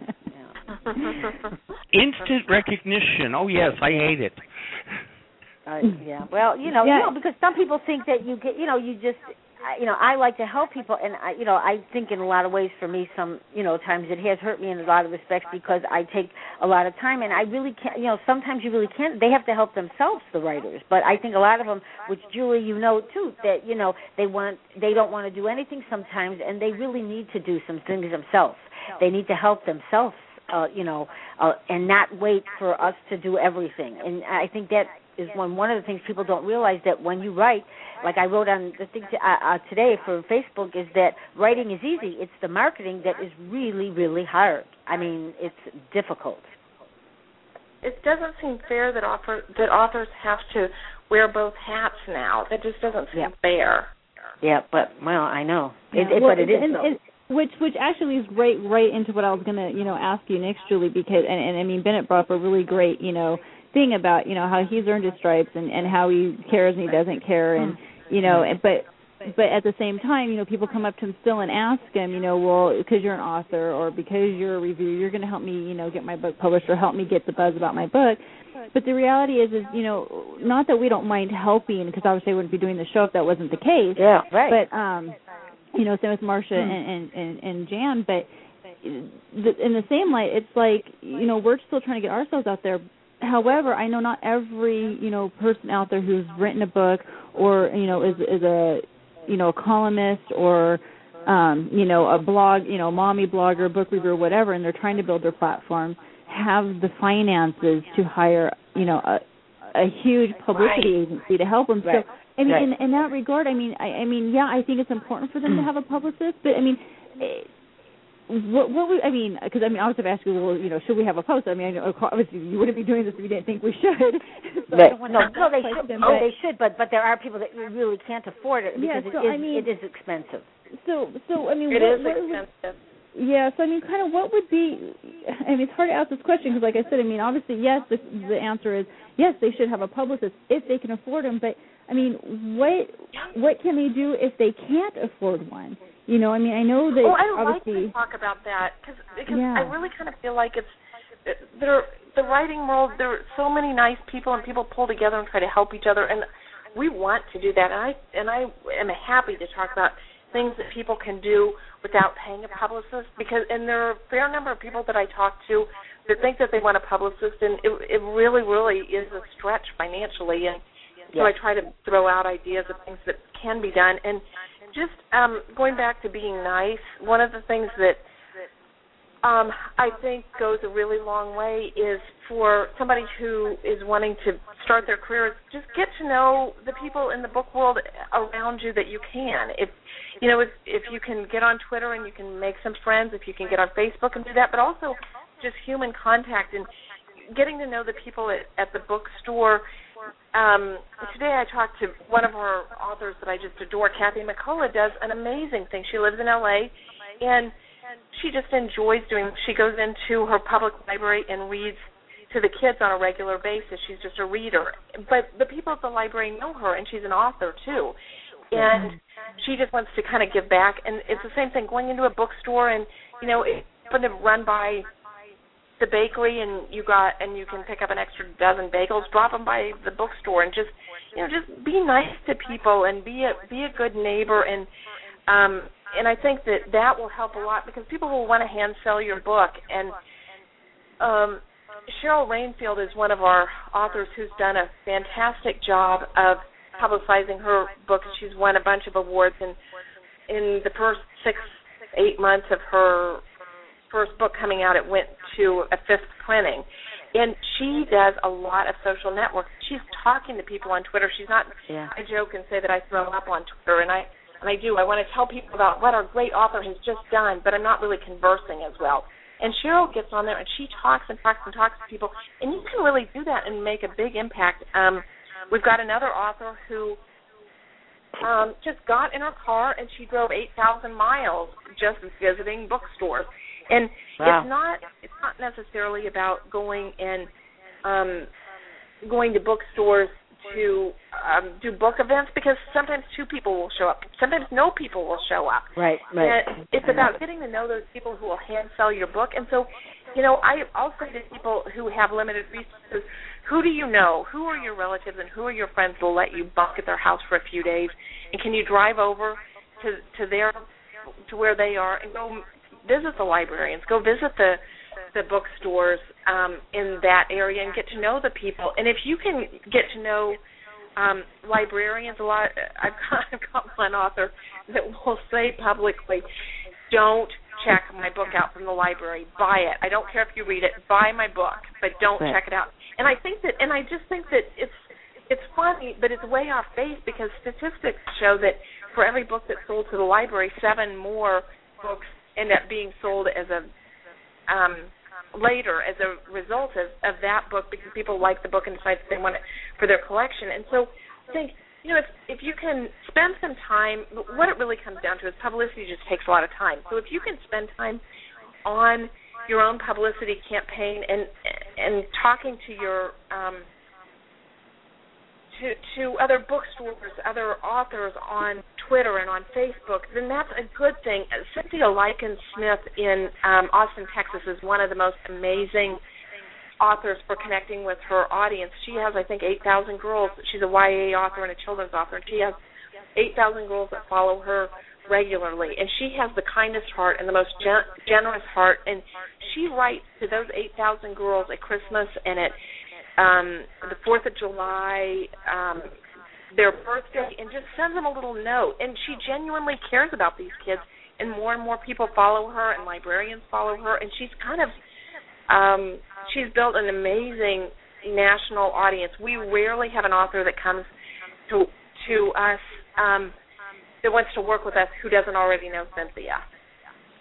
Instant recognition. Oh yes, I hate it. Yeah. Well, because some people think that you get, you just, I like to help people, and I think in a lot of ways for me, some, times it has hurt me in a lot of respects because I take a lot of time, and I really can't, sometimes you really can't. They have to help themselves, the writers. But I think a lot of them, which Julie, too, that they don't want to do anything sometimes, and they really need to do some things themselves. They need to help themselves, and not wait for us to do everything. And I think that is one of the things people don't realize, that when you write, like I wrote on the thing today for Facebook, is that writing is easy. It's the marketing that is really, really hard. I mean, it's difficult. It doesn't seem fair that authors have to wear both hats now. That just doesn't seem fair. Yeah, but I know. Yeah. But it is. Which actually is right into what I was going to ask you next, Julie, because and Bennett brought up a really great thing about how he's earned his stripes and how he cares and he doesn't care, and but at the same time people come up to him still and ask him well, because you're an author or because you're a reviewer, you're going to help me get my book published or help me get the buzz about my book. But the reality is not that we don't mind helping, because obviously I wouldn't be doing the show if that wasn't the case. Yeah, right. But same with Marcia and Jan, but in the same light, it's like we're still trying to get ourselves out there. However, I know not every person out there who's written a book or is a a columnist or a blog, mommy blogger, book reviewer, whatever, and they're trying to build their platform, have the finances to hire a huge publicity agency to help them. Right. So in that regard, I think it's important for them to have a publicist, but what would, I mean, because obviously I've asked you, well, should we have a post? I mean, obviously you wouldn't be doing this if you didn't think we should. So right. I don't want to they should. They should, but there are people that really can't afford it because it is expensive. So I mean, it is expensive. Yeah, so kind of what would be? It's hard to ask this question because, like I said, obviously, yes, the answer is yes, they should have a publicist if they can afford them. But what can they do if they can't afford one? I know that. Oh, I obviously, like to talk about that because I really kind of feel like the writing world. There are so many nice people, and people pull together and try to help each other, and we want to do that. And I am happy to talk about things that people can do without paying a publicist, and there are a fair number of people that I talk to that think that they want a publicist, and it really, really is a stretch financially, and so I try to throw out ideas of things that can be done. And just going back to being nice, one of the things that I think goes a really long way is for somebody who is wanting to start their career is just get to know the people in the book world around you that you can. If you can get on Twitter and you can make some friends, if you can get on Facebook and do that, but also just human contact and getting to know the people at the bookstore. Today I talked to one of our authors that I just adore, Kathy McCullough, does an amazing thing. She lives in L.A., and she just enjoys she goes into her public library and reads to the kids on a regular basis. She's just a reader. But the people at the library know her, and she's an author, too. And she just wants to kind of give back. And it's the same thing, going into a bookstore and, it's going to run by the bakery and you can pick up an extra dozen bagels, drop them by the bookstore and just be nice to people and be a good neighbor. And I think that will help a lot because people will want to hand sell your book. And Cheryl Rainfield is one of our authors who's done a fantastic job of publicizing her book. She's won a bunch of awards, and in the first 6-8 months of her first book coming out, it went to a 5th printing. And she does a lot of social networks. She's talking to people on Twitter. She's not, I joke and say that I throw up on Twitter, and I do. I want to tell people about what our great author has just done, but I'm not really conversing as well. And Cheryl gets on there, and she talks and talks and talks to people, and you can really do that and make a big impact. We've got another author who just got in her car, and she drove 8,000 miles just visiting bookstores. And it's not necessarily about going to bookstores to do book events, because sometimes 2 people will show up. Sometimes no people will show up. Right. And it's about getting to know those people who will hand sell your book. And so, I'll say to people who have limited resources, who do you know? Who are your relatives and who are your friends that will let you bunk at their house for a few days? And can you drive over to where they are and go visit the librarians, go visit the bookstores in that area and get to know the people. And if you can get to know librarians a lot, I've got one author that will say publicly, don't check my book out from the library. Buy it. I don't care if you read it. Buy my book, but don't check it out. And I just think that it's funny, but it's way off base because statistics show that for every book that's sold to the library, 7 more books end up being sold as a later as a result of that book because people like the book and decide that they want it for their collection. And so I think, if you can spend some time, what it really comes down to is publicity just takes a lot of time. So if you can spend time on your own publicity campaign and talking to your to other bookstores, other authors on Twitter and on Facebook, then that's a good thing. Cynthia Likens-Smith in Austin, Texas is one of the most amazing authors for connecting with her audience. She has, I think, 8,000 girls. She's a YA author and a children's author, and she has 8,000 girls that follow her regularly. And she has the kindest heart and the most generous heart, and she writes to those 8,000 girls at Christmas and at the 4th of July, their birthday, and just sends them a little note. And she genuinely cares about these kids, and more people follow her, and librarians follow her, and she's kind of she's built an amazing national audience. We rarely have an author that comes to us that wants to work with us who doesn't already know Cynthia.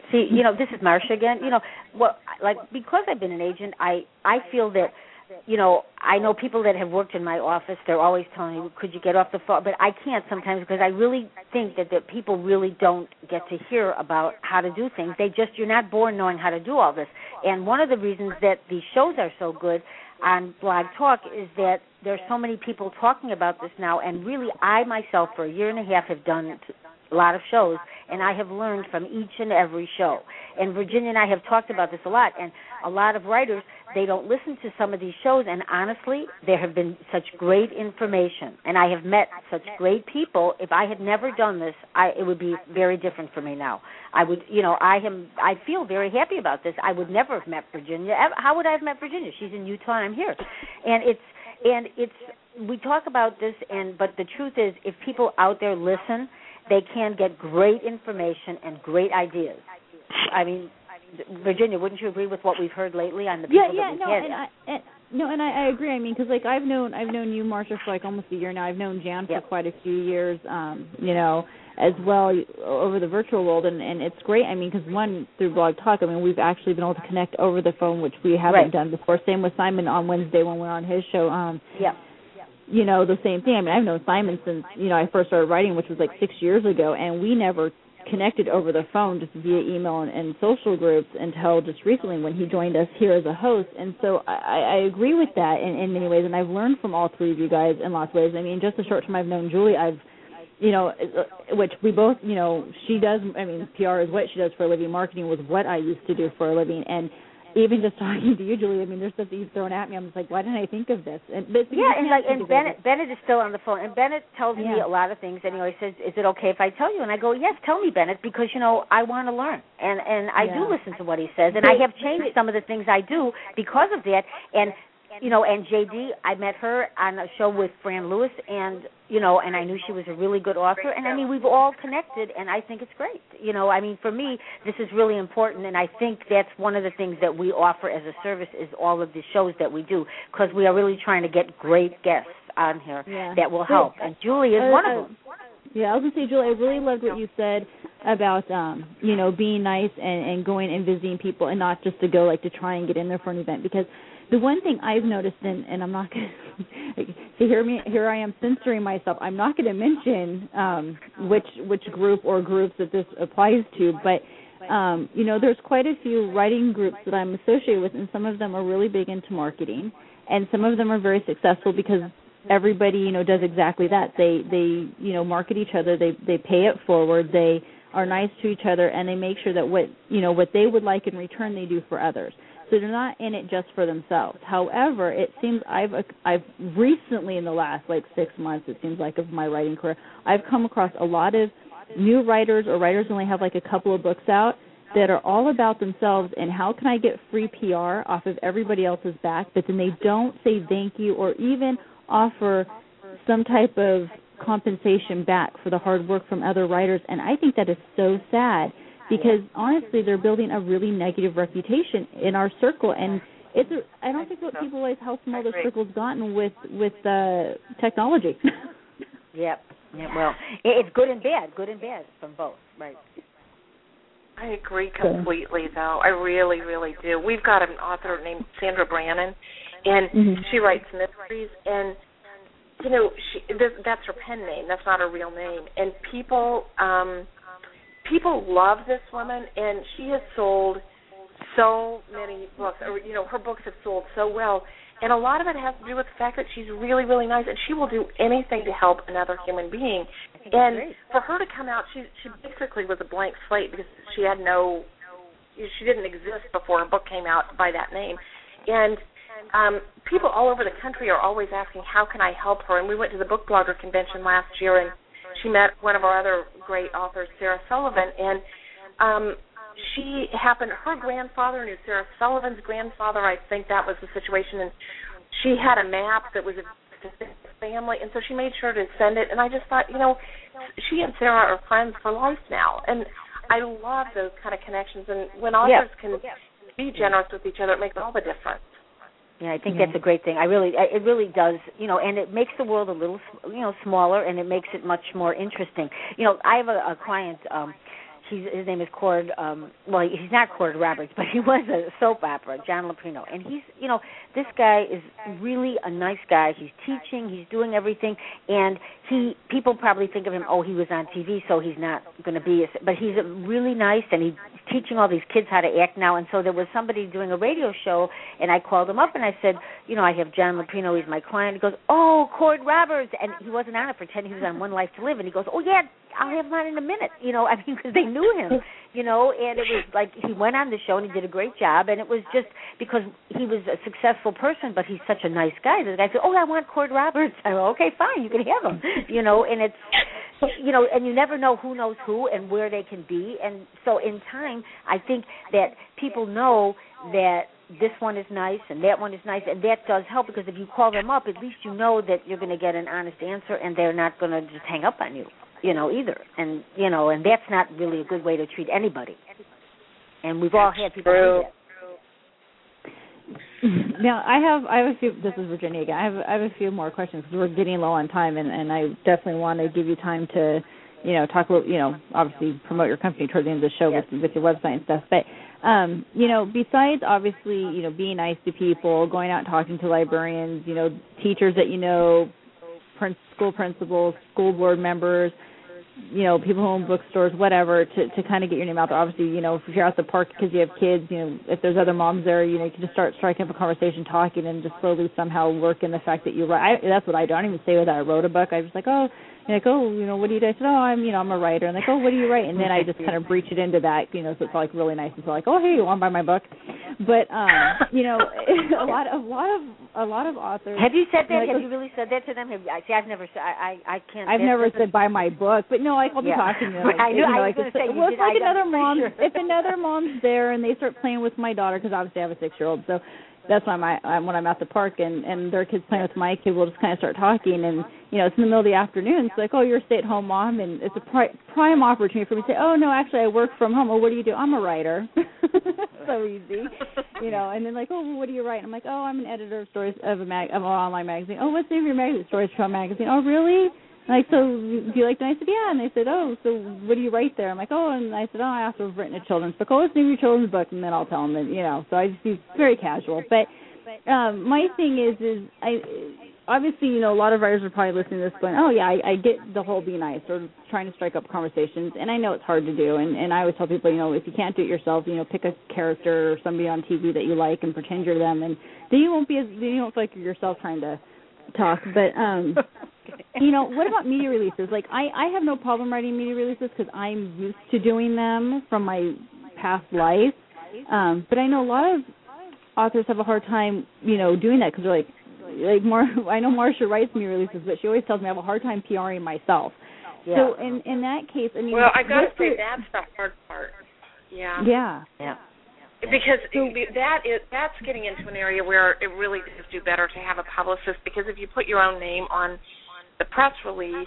See, this is Marcia again. Because I've been an agent, I feel that, I know people that have worked in my office, they're always telling me, could you get off the phone? But I can't sometimes because I really think that people really don't get to hear about how to do things. You're not born knowing how to do all this. And one of the reasons that these shows are so good on Blog Talk is that there's so many people talking about this now, and really I myself for a year and a half have done a lot of shows, and I have learned from each and every show. And Virginia and I have talked about this a lot, and a lot of writers, they don't listen to some of these shows, and honestly, there have been such great information, and I have met such great people. If I had never done this, it would be very different for me now. I would, I feel very happy about this. I would never have met Virginia. How would I have met Virginia? She's in Utah, and I'm here. And we talk about this, but the truth is, if people out there listen, they can get great information and great ideas. I mean, Virginia, wouldn't you agree with what we've heard lately on the people that we've had? And I agree. I mean, because I've known you, Marcia, for almost a year now. I've known Jan for quite a few years, as well over the virtual world, and it's great. I mean, because one, through Blog Talk, we've actually been able to connect over the phone, which we haven't done before. Same with Simon on Wednesday when we're on his show. The same thing. I've known Simon since, I first started writing, which was 6 years ago, and we never connected over the phone, just via email and social groups, until just recently when he joined us here as a host. And so I agree with that in many ways, and I've learned from all three of you guys in lots of ways. Just the short time I've known Julie, which we both, she does, PR is what she does for a living. Marketing was what I used to do for a living. And even just talking to you, Julie, there's stuff that you've thrown at me. I'm just like, why didn't I think of this? And Bennett is still on the phone, and Bennett tells me a lot of things. And he says, "Is it okay if I tell you?" And I go, "Yes, tell me, Bennett, because I want to learn, and I do listen to what he says, and I have changed some of the things I do because of that." And and JD, I met her on a show with Fran Lewis, and I knew she was a really good author, and we've all connected, and I think it's great. For me, this is really important, and I think that's one of the things that we offer as a service is all of the shows that we do, because we are really trying to get great guests on here that will help, and Julie is one of them. Yeah, I was going to say, Julie, I really loved what you said about, being nice and going and visiting people, and not just to go, to try and get in there for an event, because the one thing I've noticed, and I'm not going to, here I am censoring myself, I'm not going to mention which group or groups that this applies to, but, there's quite a few writing groups that I'm associated with, and some of them are really big into marketing, and some of them are very successful because everybody, does exactly that. They market each other, they pay it forward, they are nice to each other, and they make sure that what they would like in return they do for others. So they're not in it just for themselves. However, it seems I've recently, in the last 6 months, it seems like, of my writing career, I've come across a lot of new writers or writers who only have a couple of books out that are all about themselves and how can I get free PR off of everybody else's back, but then they don't say thank you or even offer some type of compensation back for the hard work from other writers. And I think that is so sad, because honestly, they're building a really negative reputation in our circle, and I don't think what people realize how small the circle's gotten with technology. Yep. Yeah, well, it's good and bad from both, right? I agree completely, though. I really, really do. We've got an author named Sandra Brannon, and she writes mysteries, and that's her pen name. That's not her real name, and people love this woman, and she has sold so many books. Or, her books have sold so well, and a lot of it has to do with the fact that she's really, really nice, and she will do anything to help another human being. And for her to come out, she basically was a blank slate because she didn't exist before her book came out by that name. And people all over the country are always asking, how can I help her? And we went to the Book Blogger Convention last year, and she met one of our other great authors, Sarah Sullivan, and her grandfather knew Sarah Sullivan's grandfather. I think that was the situation, and she had a map that was a family, and so she made sure to send it, and I just thought, she and Sarah are friends for life now, and I love those kind of connections, and when authors can be generous with each other, it makes all the difference. Yeah, I think that's a great thing. It really does, and it makes the world a little, smaller, and it makes it much more interesting. I have a client, his name is Cord. Well, he's not Cord Roberts, but he was a soap opera, John Loprino, and he's, this guy is really a nice guy. He's teaching, he's doing everything, and people probably think of him, he was on TV, so he's not going to be, but he's really nice, and he's teaching all these kids how to act now. And so there was somebody doing a radio show, and I called him up and I said, I have John Loprino, he's my client. He goes, Cord Roberts, and he wasn't on it for 10. He was on One Life to Live, and he goes, yeah, I'll have him on in a minute, because they knew him, and it was like he went on the show and he did a great job, and it was just because he was a successful person, but he's such a nice guy. The guy said, I want Cord Roberts. I go, okay, fine, you can have him, and it's, and you never know who knows who and where they can be, and so in time, I think that people know that this one is nice and that one is nice, and that does help, because if you call them up, at least you know that you're going to get an honest answer, and they're not going to just hang up on you. Either. And, and that's not really a good way to treat anybody. And we've all had people do that. Now, I have a few, this is Virginia again, I have a few more questions, because we're getting low on time, and I definitely want to give you time to, talk a little, obviously promote your company toward the end of the show with your website and stuff. But, besides obviously, being nice to people, going out and talking to librarians, teachers that school principals, school board members, people who own bookstores, whatever, to kind of get your name out there. Obviously, if you're out at the park because you have kids, if there's other moms there, you can just start striking up a conversation, talking, and just slowly somehow work in the fact that you write. That's what I do. I don't even say that I wrote a book. I was like, what do you do? I said, I'm a writer. And like, what do you write? And then I just kind of breach it into that, so it's like really nice. And so like, hey, you want to buy my book? But, a lot of authors. Have you said that? Have you really said that to them? I've never said, I can't. I've never said buy my book, but no, I'll be talking to them. I knew I was going to say, well, it's like another mom. Sure. If another mom's there and they start playing with my daughter, because obviously I have a 6-year-old, so that's why when I'm at the park and their kids playing with my kid, we'll just kind of start talking, and it's in the middle of the afternoon. It's like, you're a stay-at-home mom, and it's a prime opportunity for me to say, no, actually I work from home. What do you do? I'm a writer. So easy, And then like, what do you write? And I'm like, I'm an editor of stories of an online magazine. What's the name of your magazine? Stories Trail Magazine. Oh, really? Like, so do you like the? I said, yeah. And they said, so what do you write there? I'm like, and I said, I also have written a children's book. What's the name of your children's book? And then I'll tell them that, so I just do very casual. But my thing is obviously, a lot of writers are probably listening to this going, I get the whole be nice or trying to strike up conversations, and I know it's hard to do. And I always tell people, if you can't do it yourself, pick a character or somebody on TV that you like and pretend you're them, and then you won't feel like you're yourself trying to talk. But what about media releases? Like, I have no problem writing media releases because I'm used to doing them from my past life. But I know a lot of authors have a hard time, doing that because they're like I know Marcia writes media releases, but she always tells me I have a hard time PRing myself. Yeah. So in that case, I mean, well, I got to say that's the hard part. Yeah. Yeah. Yeah. Because that's getting into an area where it really does do better to have a publicist, because if you put your own name on the press release,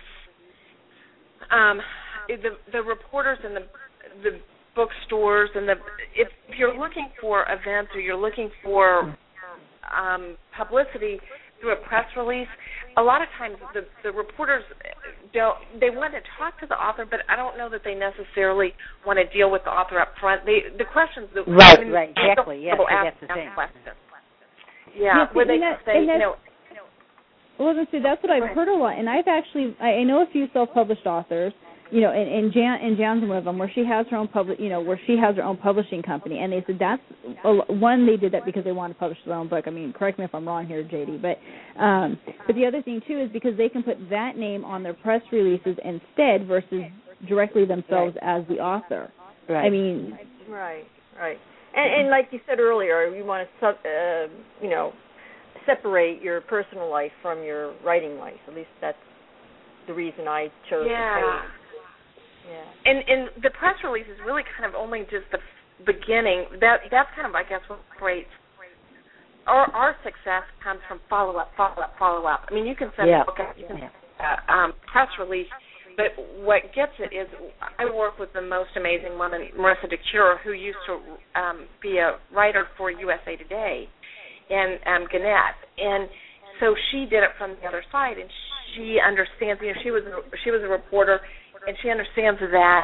the reporters and the bookstores and if you're looking for events or you're looking for publicity through a press release, a lot of times the reporters they want to talk to the author, but I don't know that they necessarily want to deal with the author up front. The questions that right, exactly, yes, that's the thing. Yeah, where they say, Well, that's what I've heard a lot, and I know a few self-published authors, and Jan's one of them, where she has her own publishing company, and they said that's one, they did that because they wanted to publish their own book. I mean, correct me if I'm wrong here, JD, but the other thing too is because they can put that name on their press releases instead versus directly themselves as the author. Right. I mean, right. And like you said earlier, you want to separate your personal life from your writing life. At least that's the reason I chose to page. Yeah. And the press release is really kind of only just the beginning. That's kind of, I guess, what creates our success comes from follow up. I mean, you can send a book out, you can send a press release, but what gets it is I work with the most amazing woman, Marissa DeCure, who used to be a writer for USA Today and Gannett, and so she did it from the other side, and she understands. She was a reporter, and she understands that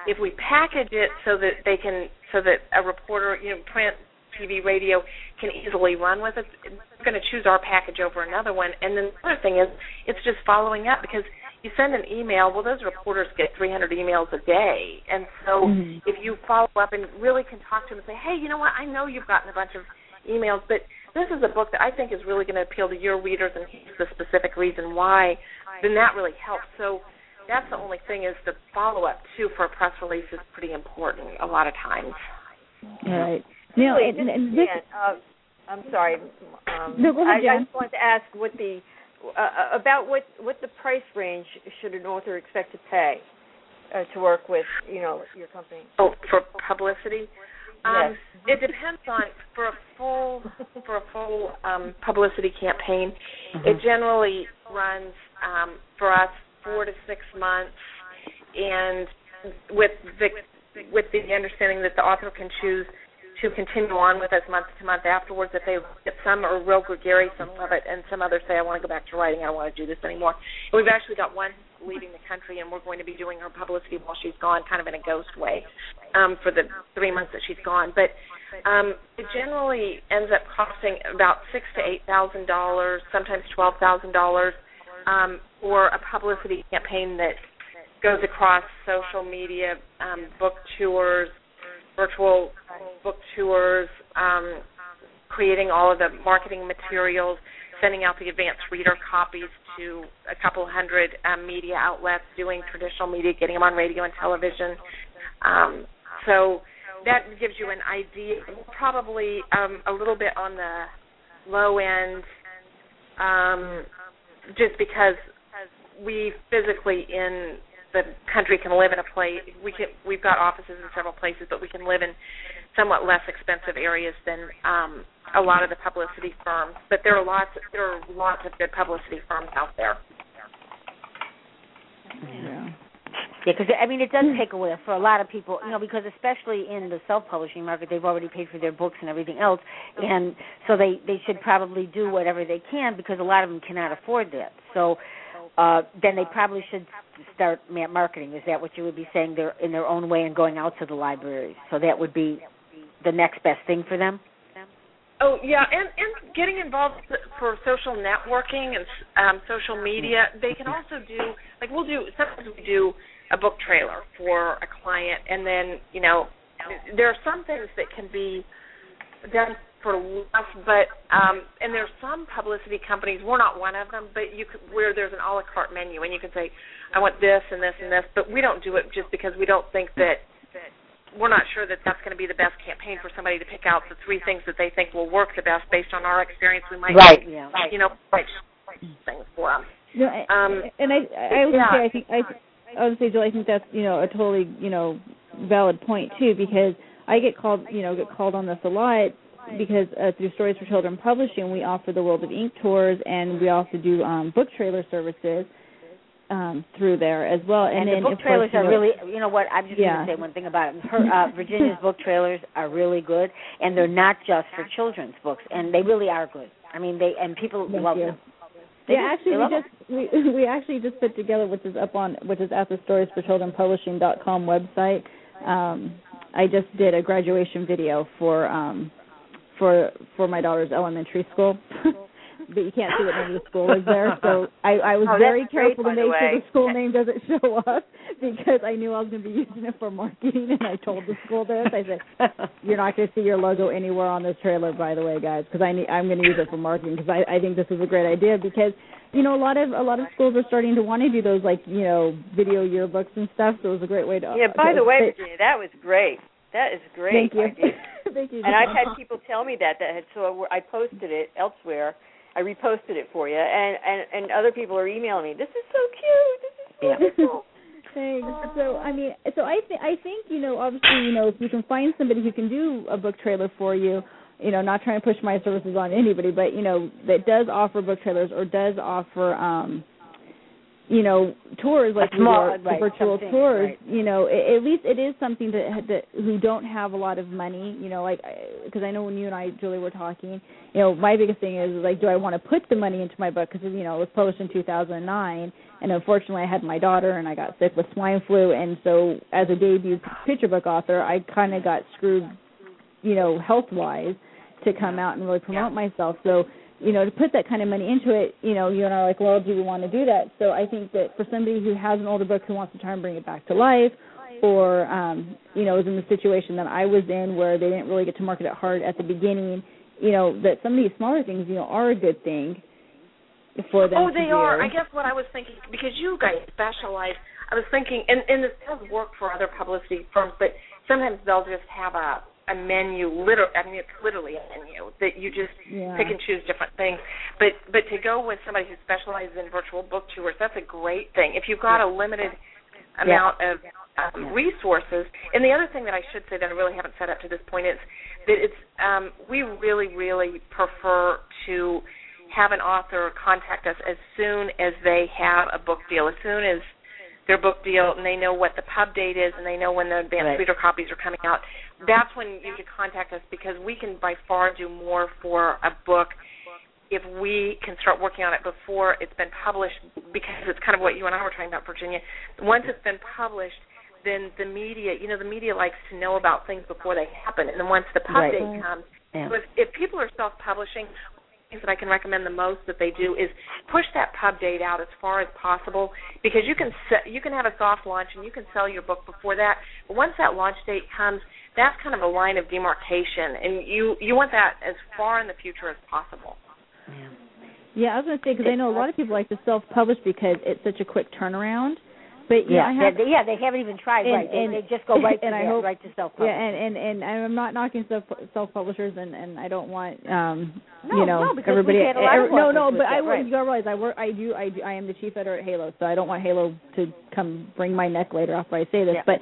if we package it so that a reporter, print, TV, radio can easily run with it, we're going to choose our package over another one. And then the other thing is, it's just following up, because you send an email, well, those reporters get 300 emails a day. And so if you follow up and really can talk to them and say, hey, you know what, I know you've gotten a bunch of emails, but this is a book that I think is really going to appeal to your readers, and here's the specific reason why, then that really helps. So that's the only thing, is the follow-up, too, for a press release is pretty important a lot of times. Right. Now, I'm sorry. No, go ahead, I just wanted to ask what the price range should an author expect to pay to work with, your company? Oh, for publicity? Yes. It depends on for a full publicity campaign. It generally runs for us 4 to 6 months, and with the understanding that the author can choose to continue on with us month to month afterwards. If some are real gregarious and love it, and some others say, I want to go back to writing, I don't want to do this anymore. And we've actually got one leaving the country, and we're going to be doing her publicity while she's gone, kind of in a ghost way, for the 3 months that she's gone. But it generally ends up costing about $6,000 to $8,000, sometimes $12,000, for a publicity campaign that goes across social media, book tours, virtual book tours, creating all of the marketing materials, sending out the advanced reader copies to a couple hundred media outlets, doing traditional media, getting them on radio and television. So that gives you an idea, probably a little bit on the low end, just because we physically in the country can live in a place. We've got offices in several places, but we can live in somewhat less expensive areas than a lot of the publicity firms. But there are lots of good publicity firms out there. Yeah, because it does take away for a lot of people, because especially in the self-publishing market, they've already paid for their books and everything else, and so they should probably do whatever they can, because a lot of them cannot afford that. So then they probably should start marketing. Is that what you would be saying? They're in their own way and going out to the libraries. So that would be the next best thing for them? Oh, yeah, and getting involved for social networking and social media. They can also do, sometimes we do a book trailer for a client, and then, there are some things that can be done for less, but, and there are some publicity companies, we're not one of them, but where there's an a la carte menu, and you can say, I want this and this and this, but we don't do it just because we don't think that, we're not sure that that's going to be the best campaign for somebody to pick out the 3 things that they think will work the best based on our experience. We might, right things for them. And I would say, Jill, I think that's a totally valid point too, because I get called on this a lot, because through Stories for Children Publishing, we offer the World of Ink tours, and we also do book trailer services through there as well. And the book trailers are really, what, I'm just going to say one thing about it. Virginia's book trailers are really good, and they're not just for children's books, and they really are good. People love them. We actually just put together, which is at the storiesforchildrenpublishing.com website. I just did a graduation video for my daughter's elementary school. But you can't see what name of the school is there. So I was very careful to make sure the school name doesn't show up, because I knew I was going to be using it for marketing, and I told the school this. I said, you're not going to see your logo anywhere on this trailer, by the way, guys, because I'm going to use it for marketing, because I think this is a great idea, because, a lot of schools are starting to want to do those, video yearbooks and stuff, so it was a great way to... Yeah, by the way, Virginia, that was great. That is great. Thank you. Thank you. And I've had people tell me that so I posted it elsewhere. I reposted it for you, and other people are emailing me. This is so cute. This is so cool. Thanks. So I think obviously if we can find somebody who can do a book trailer for you, not trying to push my services on anybody, but that does offer book trailers or does offer tours like small, the virtual tours, at least it is something that who don't have a lot of money, because I know when you and I, Julie, were talking, my biggest thing is like, do I want to put the money into my book? Because, it was published in 2009, and unfortunately I had my daughter and I got sick with swine flu, and so as a debut picture book author, I kind of got screwed, health-wise to come out and really promote myself. So, to put that kind of money into it, you and I are like, well, do we want to do that? So I think that for somebody who has an older book who wants to try and bring it back to life, or, is in the situation that I was in where they didn't really get to market it hard at the beginning, that some of these smaller things, are a good thing for them. Oh, they are. I guess what I was thinking, because you guys specialize, I was thinking, and this does work for other publicity firms, but sometimes they'll just have a menu, it's literally a menu that you just pick and choose different things. But to go with somebody who specializes in virtual book tours, that's a great thing. If you've got a limited amount of resources, and the other thing that I should say that I really haven't said up to this point is that it's we really, really prefer to have an author contact us as soon as they have a book deal, as soon as their book deal and they know what the pub date is and they know when the advanced reader copies are coming out. That's when you should contact us, because we can by far do more for a book if we can start working on it before it's been published, because it's kind of what you and I were talking about, Virginia. Once it's been published, then the media, the media likes to know about things before they happen, and then once the pub date comes, so if people are self-publishing, things that I can recommend the most that they do is push that pub date out as far as possible, because you can have a soft launch and you can sell your book before that. But once that launch date comes, that's kind of a line of demarcation, and you want that as far in the future as possible. Yeah, I was going to say, because I know a lot of people like to self-publish because it's such a quick turnaround. But they haven't even tried, and they just go right to right to self-publish. Yeah, and I'm not knocking self-publishers, and I don't want everybody. But I realize I am the chief editor at Halo, so I don't want Halo to come bring my neck later after I say this. But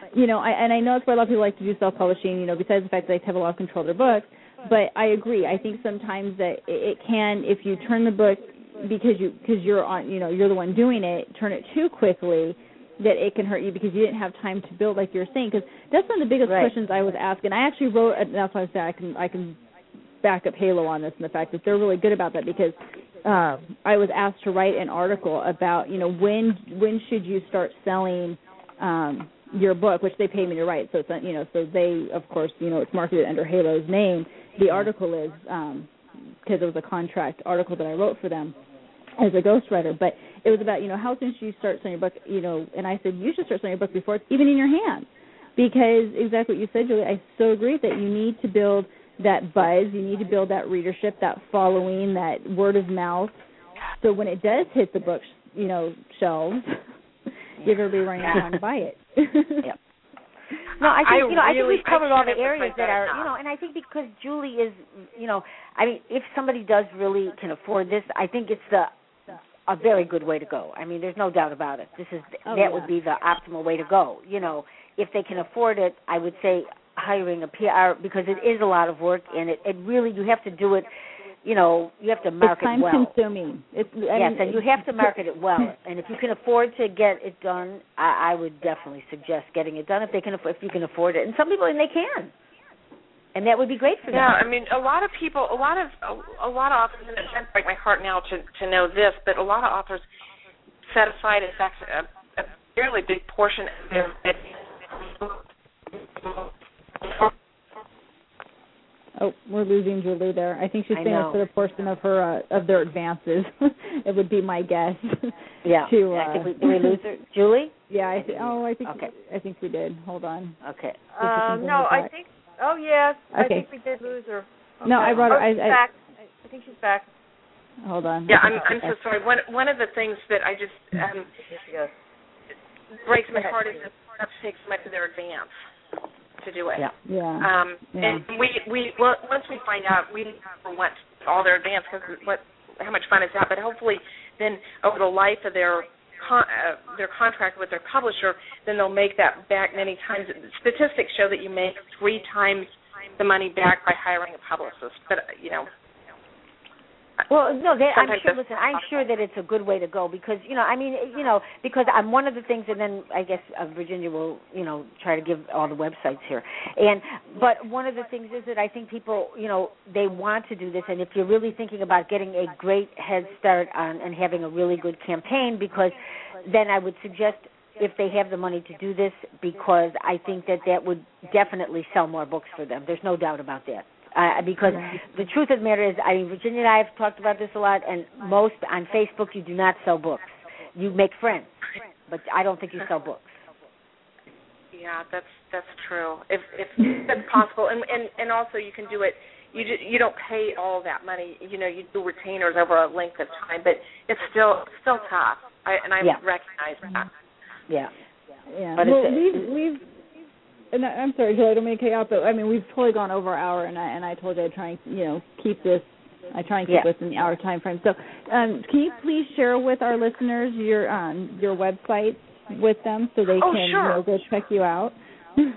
I know it's why a lot of people like to do self-publishing. Besides the fact that they have a lot of control of their books. But I agree. I think sometimes that it can, if you turn the book because you're on, you're the one doing it, turn it too quickly, that it can hurt you because you didn't have time to build, like you're saying. Because that's one of the biggest questions I was asking. I actually wrote, and that's why I say I can back up Halo on this, and the fact that they're really good about that, because I was asked to write an article about, when should you start selling your book, which they pay me to write. So it's, so they, of course, it's marketed under Halo's name. The article is, because it was a contract article that I wrote for them as a ghostwriter, but it was about, how soon should you start selling your book, and I said, you should start selling your book before it's even in your hands, because exactly what you said, Julie, I so agree that you need to build that buzz, you need to build that readership, that following, that word of mouth, so when it does hit the book, shelves, give everybody running around to buy it. Yep. No, I think we've covered all the areas that are, and I think because Julie is, if somebody does really can afford this, I think it's a very good way to go. I mean, there's no doubt about it. Would be the optimal way to go. If they can afford it, I would say hiring a PR, because it is a lot of work, and it really, you have to do it. You have to market well. It's time-consuming. And you have to market it well. And if you can afford to get it done, I would definitely suggest getting it done if you can afford it. And some people, they can, and that would be great for them. Yeah, I mean, a lot of people, a lot of authors, and it doesn't break my heart now to know this, but a lot of authors set aside, in fact, a fairly big portion of their. Oh, we're losing Julie there. I think she's saying it's for the portion of her of their advances. It would be my guess. Yeah. Did we lose her, Julie? Yeah. I think we did. Hold on. Okay. No, I think. Oh yes. Okay. I think we did lose her. Okay. No, I brought her. She's back. I think she's back. Hold on. Yeah, I'm so sorry. One of the things that I just breaks my heart is that startups take so much of their advance to do it. Yeah. And we once we find out, we want all their advance, because how much fun is that? But hopefully, then over the life of their contract with their publisher, then they'll make that back many times. Statistics show that you make 3 times the money back by hiring a publicist. But Well, no, I'm Sometimes sure. Listen, I'm sure that it's a good way to go because because I'm one of the things, and then I guess Virginia will try to give all the websites here. But one of the things is that I think people they want to do this, and if you're really thinking about getting a great head start on and having a really good campaign, because then I would suggest if they have the money to do this, because I think that would definitely sell more books for them. There's no doubt about that. Because the truth of the matter is, Virginia and I have talked about this a lot, and most on Facebook you do not sell books. You make friends, but I don't think you sell books. Yeah, that's true. If that's possible, and also you can do it. You don't pay all that money. You do retainers over a length of time, but it's still tough. I recognize that. Yeah. Yeah. But we've. And I'm sorry, Julie, I don't mean to cut you off, but we've totally gone over our hour, and I told you I'd try and keep this. I try and keep this in the hour time frame. So, can you please share with our listeners your website with them so they can go check you out? Yes.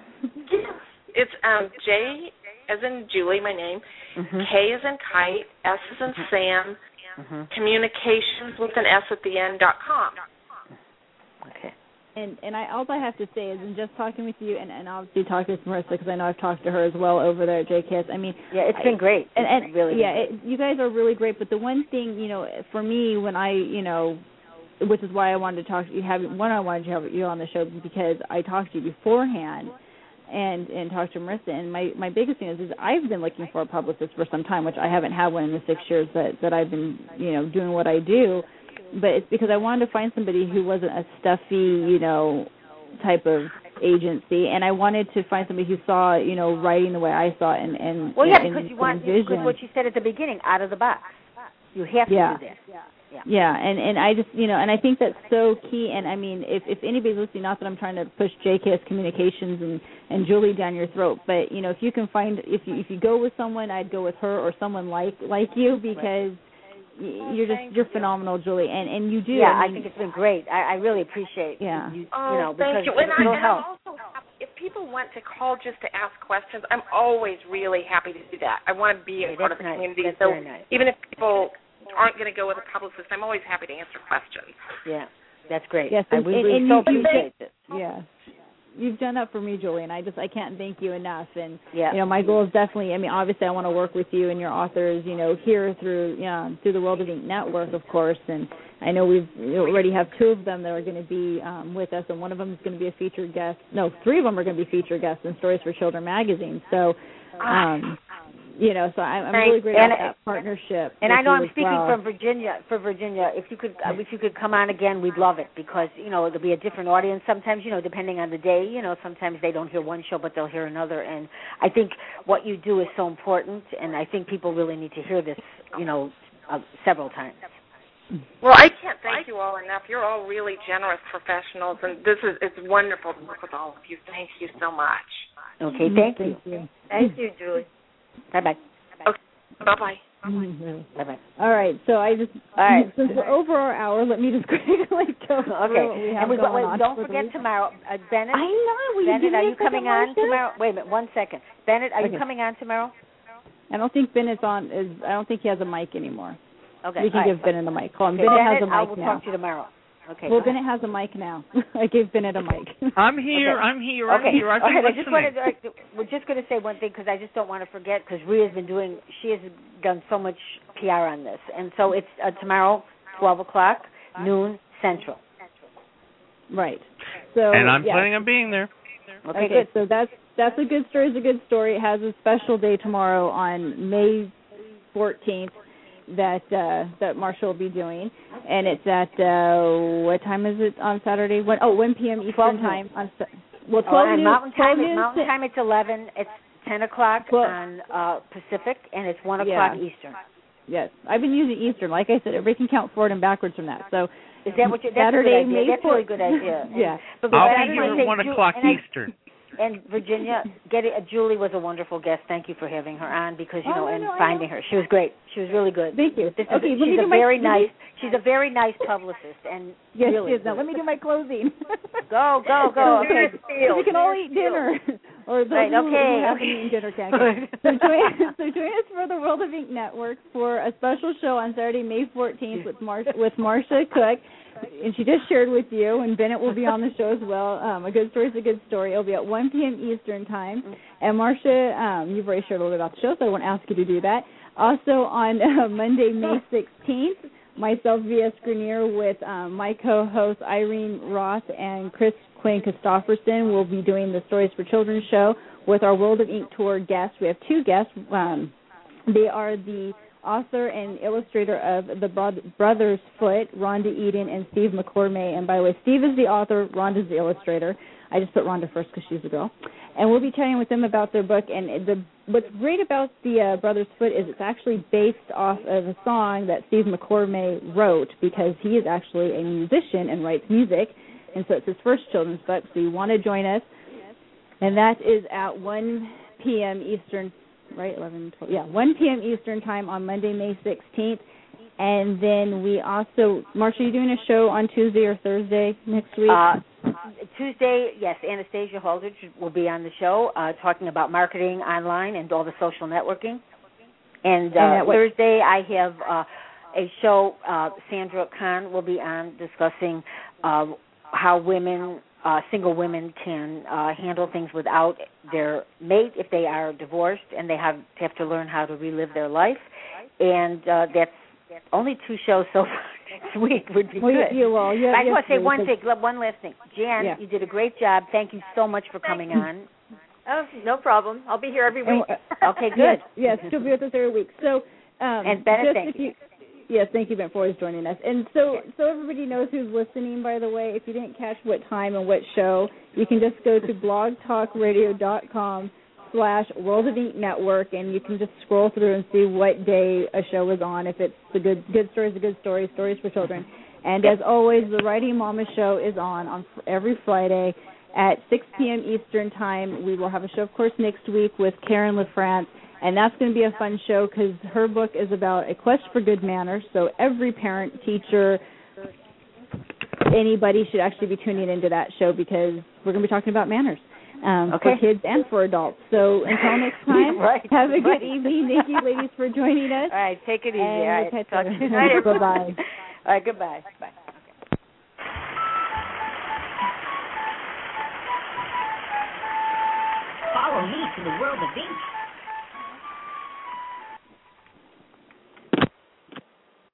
It's J as in Julie, my name, K as in kite, S as in Sam, communications with an S at the end.com. Okay. And all I have to say is, in just talking with you, and obviously talking to Marissa, because I know I've talked to her as well over there at JKS. It's been great. And really, you guys are really great. But the one thing, for me, when I, which is why I wanted to talk to you, I wanted to have you on the show because I talked to you beforehand, and talked to Marissa. And my biggest thing is I've been looking for a publicist for some time, which I haven't had one in the 6 years that I've been, doing what I do. But it's because I wanted to find somebody who wasn't a stuffy, type of agency, and I wanted to find somebody who saw, writing the way I saw it, and because you want because what you said at the beginning, out of the box. You have to do that. Yeah, and I just, and I think that's so key. And I mean, if anybody's listening, not that I'm trying to push JKS Communications and Julie down your throat, but if you can find, if you go with someone, I'd go with her or someone like you because. You're phenomenal, Julie, and you do. Yeah, I think it's been great. I really appreciate. Yeah. Because thank you. And also, if people want to call just to ask questions, I'm always really happy to do that. I want to be a part of the community. That's so very nice. Even if people aren't going to go with a publicist, I'm always happy to answer questions. Yeah, that's great. Yes, we so appreciate it. Yeah. You've done that for me, Julie, and I can't thank you enough. And my goal is definitely. Obviously, I want to work with you and your authors. Here through the World of Ink Network, of course. And I know we already have 2 of them that are going to be with us, and one of them is going to be a featured guest. No, 3 of them are going to be featured guests in Stories for Children magazine. So. So I'm really grateful for that partnership. And I know I'm speaking from Virginia. For Virginia, if you could come on again, we'd love it because there'll be a different audience sometimes. Depending on the day. Sometimes they don't hear one show, but they'll hear another. And I think what you do is so important, and I think people really need to hear this. Several times. Well, I can't thank you all enough. You're all really generous professionals, and it's wonderful to work with all of you. Thank you so much. Okay, thank you. Thank you, Julie. Bye-bye. Okay, bye-bye. Bye-bye. All right, so since we're over our hour, let me just quickly go through what we have going on. Don't forget tomorrow, Bennett. I know. Bennett, are you coming on tomorrow? Wait a minute, 1 second. Bennett, are you coming on tomorrow? I don't think Bennett's on. I don't think he has a mic anymore. Okay. We can give Bennett a mic. Call him. Okay, Bennett has a mic I will now. talk to you tomorrow. Okay. Well, Bennett has a mic now. I gave Bennett a mic. I'm here. Okay. I'm here. Okay. I'm here. I've been listening. We're just going to say one thing because I just don't want to forget because Rhea's she has done so much PR on this. And so it's tomorrow, 12 o'clock, noon, Central. Right. So. And I'm planning on being there. Okay, good. So that's a good story. It's a good story. It has a special day tomorrow on May 14th. That Marsha will be doing, and it's at what time is it on Saturday? 1 p.m. Eastern time. 12 noon. Mountain time. It's 11. It's 10 o'clock on Pacific, and it's 1 o'clock Eastern. Yes, I've been using Eastern. Like I said, everything can count forward and backwards from that. So is that what Saturday, May 4th? That's a really good idea. Yeah, but I'll be here at 1 o'clock Eastern. And Virginia, Julie was a wonderful guest. Thank you for having her on because finding her. She was great. She was really good. Thank you. She's a very nice publicist. And yes, really she is. Now let me do my closing. Go. Okay. We can all eat dinner. or those right, who okay. haven't eaten dinner can't get. So join us for the World of Ink Network for a special show on Saturday, May 14th with Marcia Cook. And she just shared with you, and Bennett will be on the show as well. A good story is a good story. It'll be at 1 p.m. Eastern time. And Marcia, you've already shared a little bit about the show, so I won't ask you to do that. Also on Monday, May 16th, myself, V.S. Grenier, with my co-hosts Irene Roth and Chris Quinn Christofferson will be doing the Stories for Children show with our World of Ink Tour guests. We have two guests. They are the author and illustrator of The Brother's Foot, Rhonda Eden and Steve McCormay. And by the way, Steve is the author, Rhonda's the illustrator. I just put Rhonda first because she's a girl. And we'll be chatting with them about their book. And what's great about The Brother's Foot is it's actually based off of a song that Steve McCormay wrote, because he is actually a musician and writes music. And so it's his first children's book. So you want to join us. And that is at 1 p.m. Eastern, right? 11, 12. Yeah, 1 p.m. Eastern time on Monday, May 16th. And then we also, Marsha, are you doing a show on Tuesday or Thursday next week? Tuesday, yes, Anastasia Holdridge will be on the show talking about marketing online and all the social networking. And Thursday I have a show, Sandra Kahn will be on discussing how women, single women can handle things without their mate if they are divorced, and they have to learn how to relive their life. And that's only 2 shows so far. Next week would be good. I want to say one last thing. Jan, you did a great job. Thank you so much for coming on. Oh, no problem. I'll be here every week. Okay, good. Yes, she'll be with us every week. So, and Bennett, thank you. Yes, thank you, Ben, for always joining us. And so everybody knows who's listening, by the way, if you didn't catch what time and what show, you can just go to blogtalkradio.com/World of Ink Network, and you can just scroll through and see what day a show is on. If it's the good stories, a good story, stories for children. And as always, the Writing Mama show is on every Friday at 6 p.m. Eastern time. We will have a show, of course, next week with Karen LaFrance. And that's going to be a fun show because her book is about a quest for good manners. So every parent, teacher, anybody should actually be tuning into that show because we're going to be talking about manners for kids and for adults. So until next time, have a good evening. Thank you, ladies, for joining us. All right, take it easy. And all right, we'll talk to you later. Bye-bye. All right, goodbye. Bye. Follow me to the World of Ink.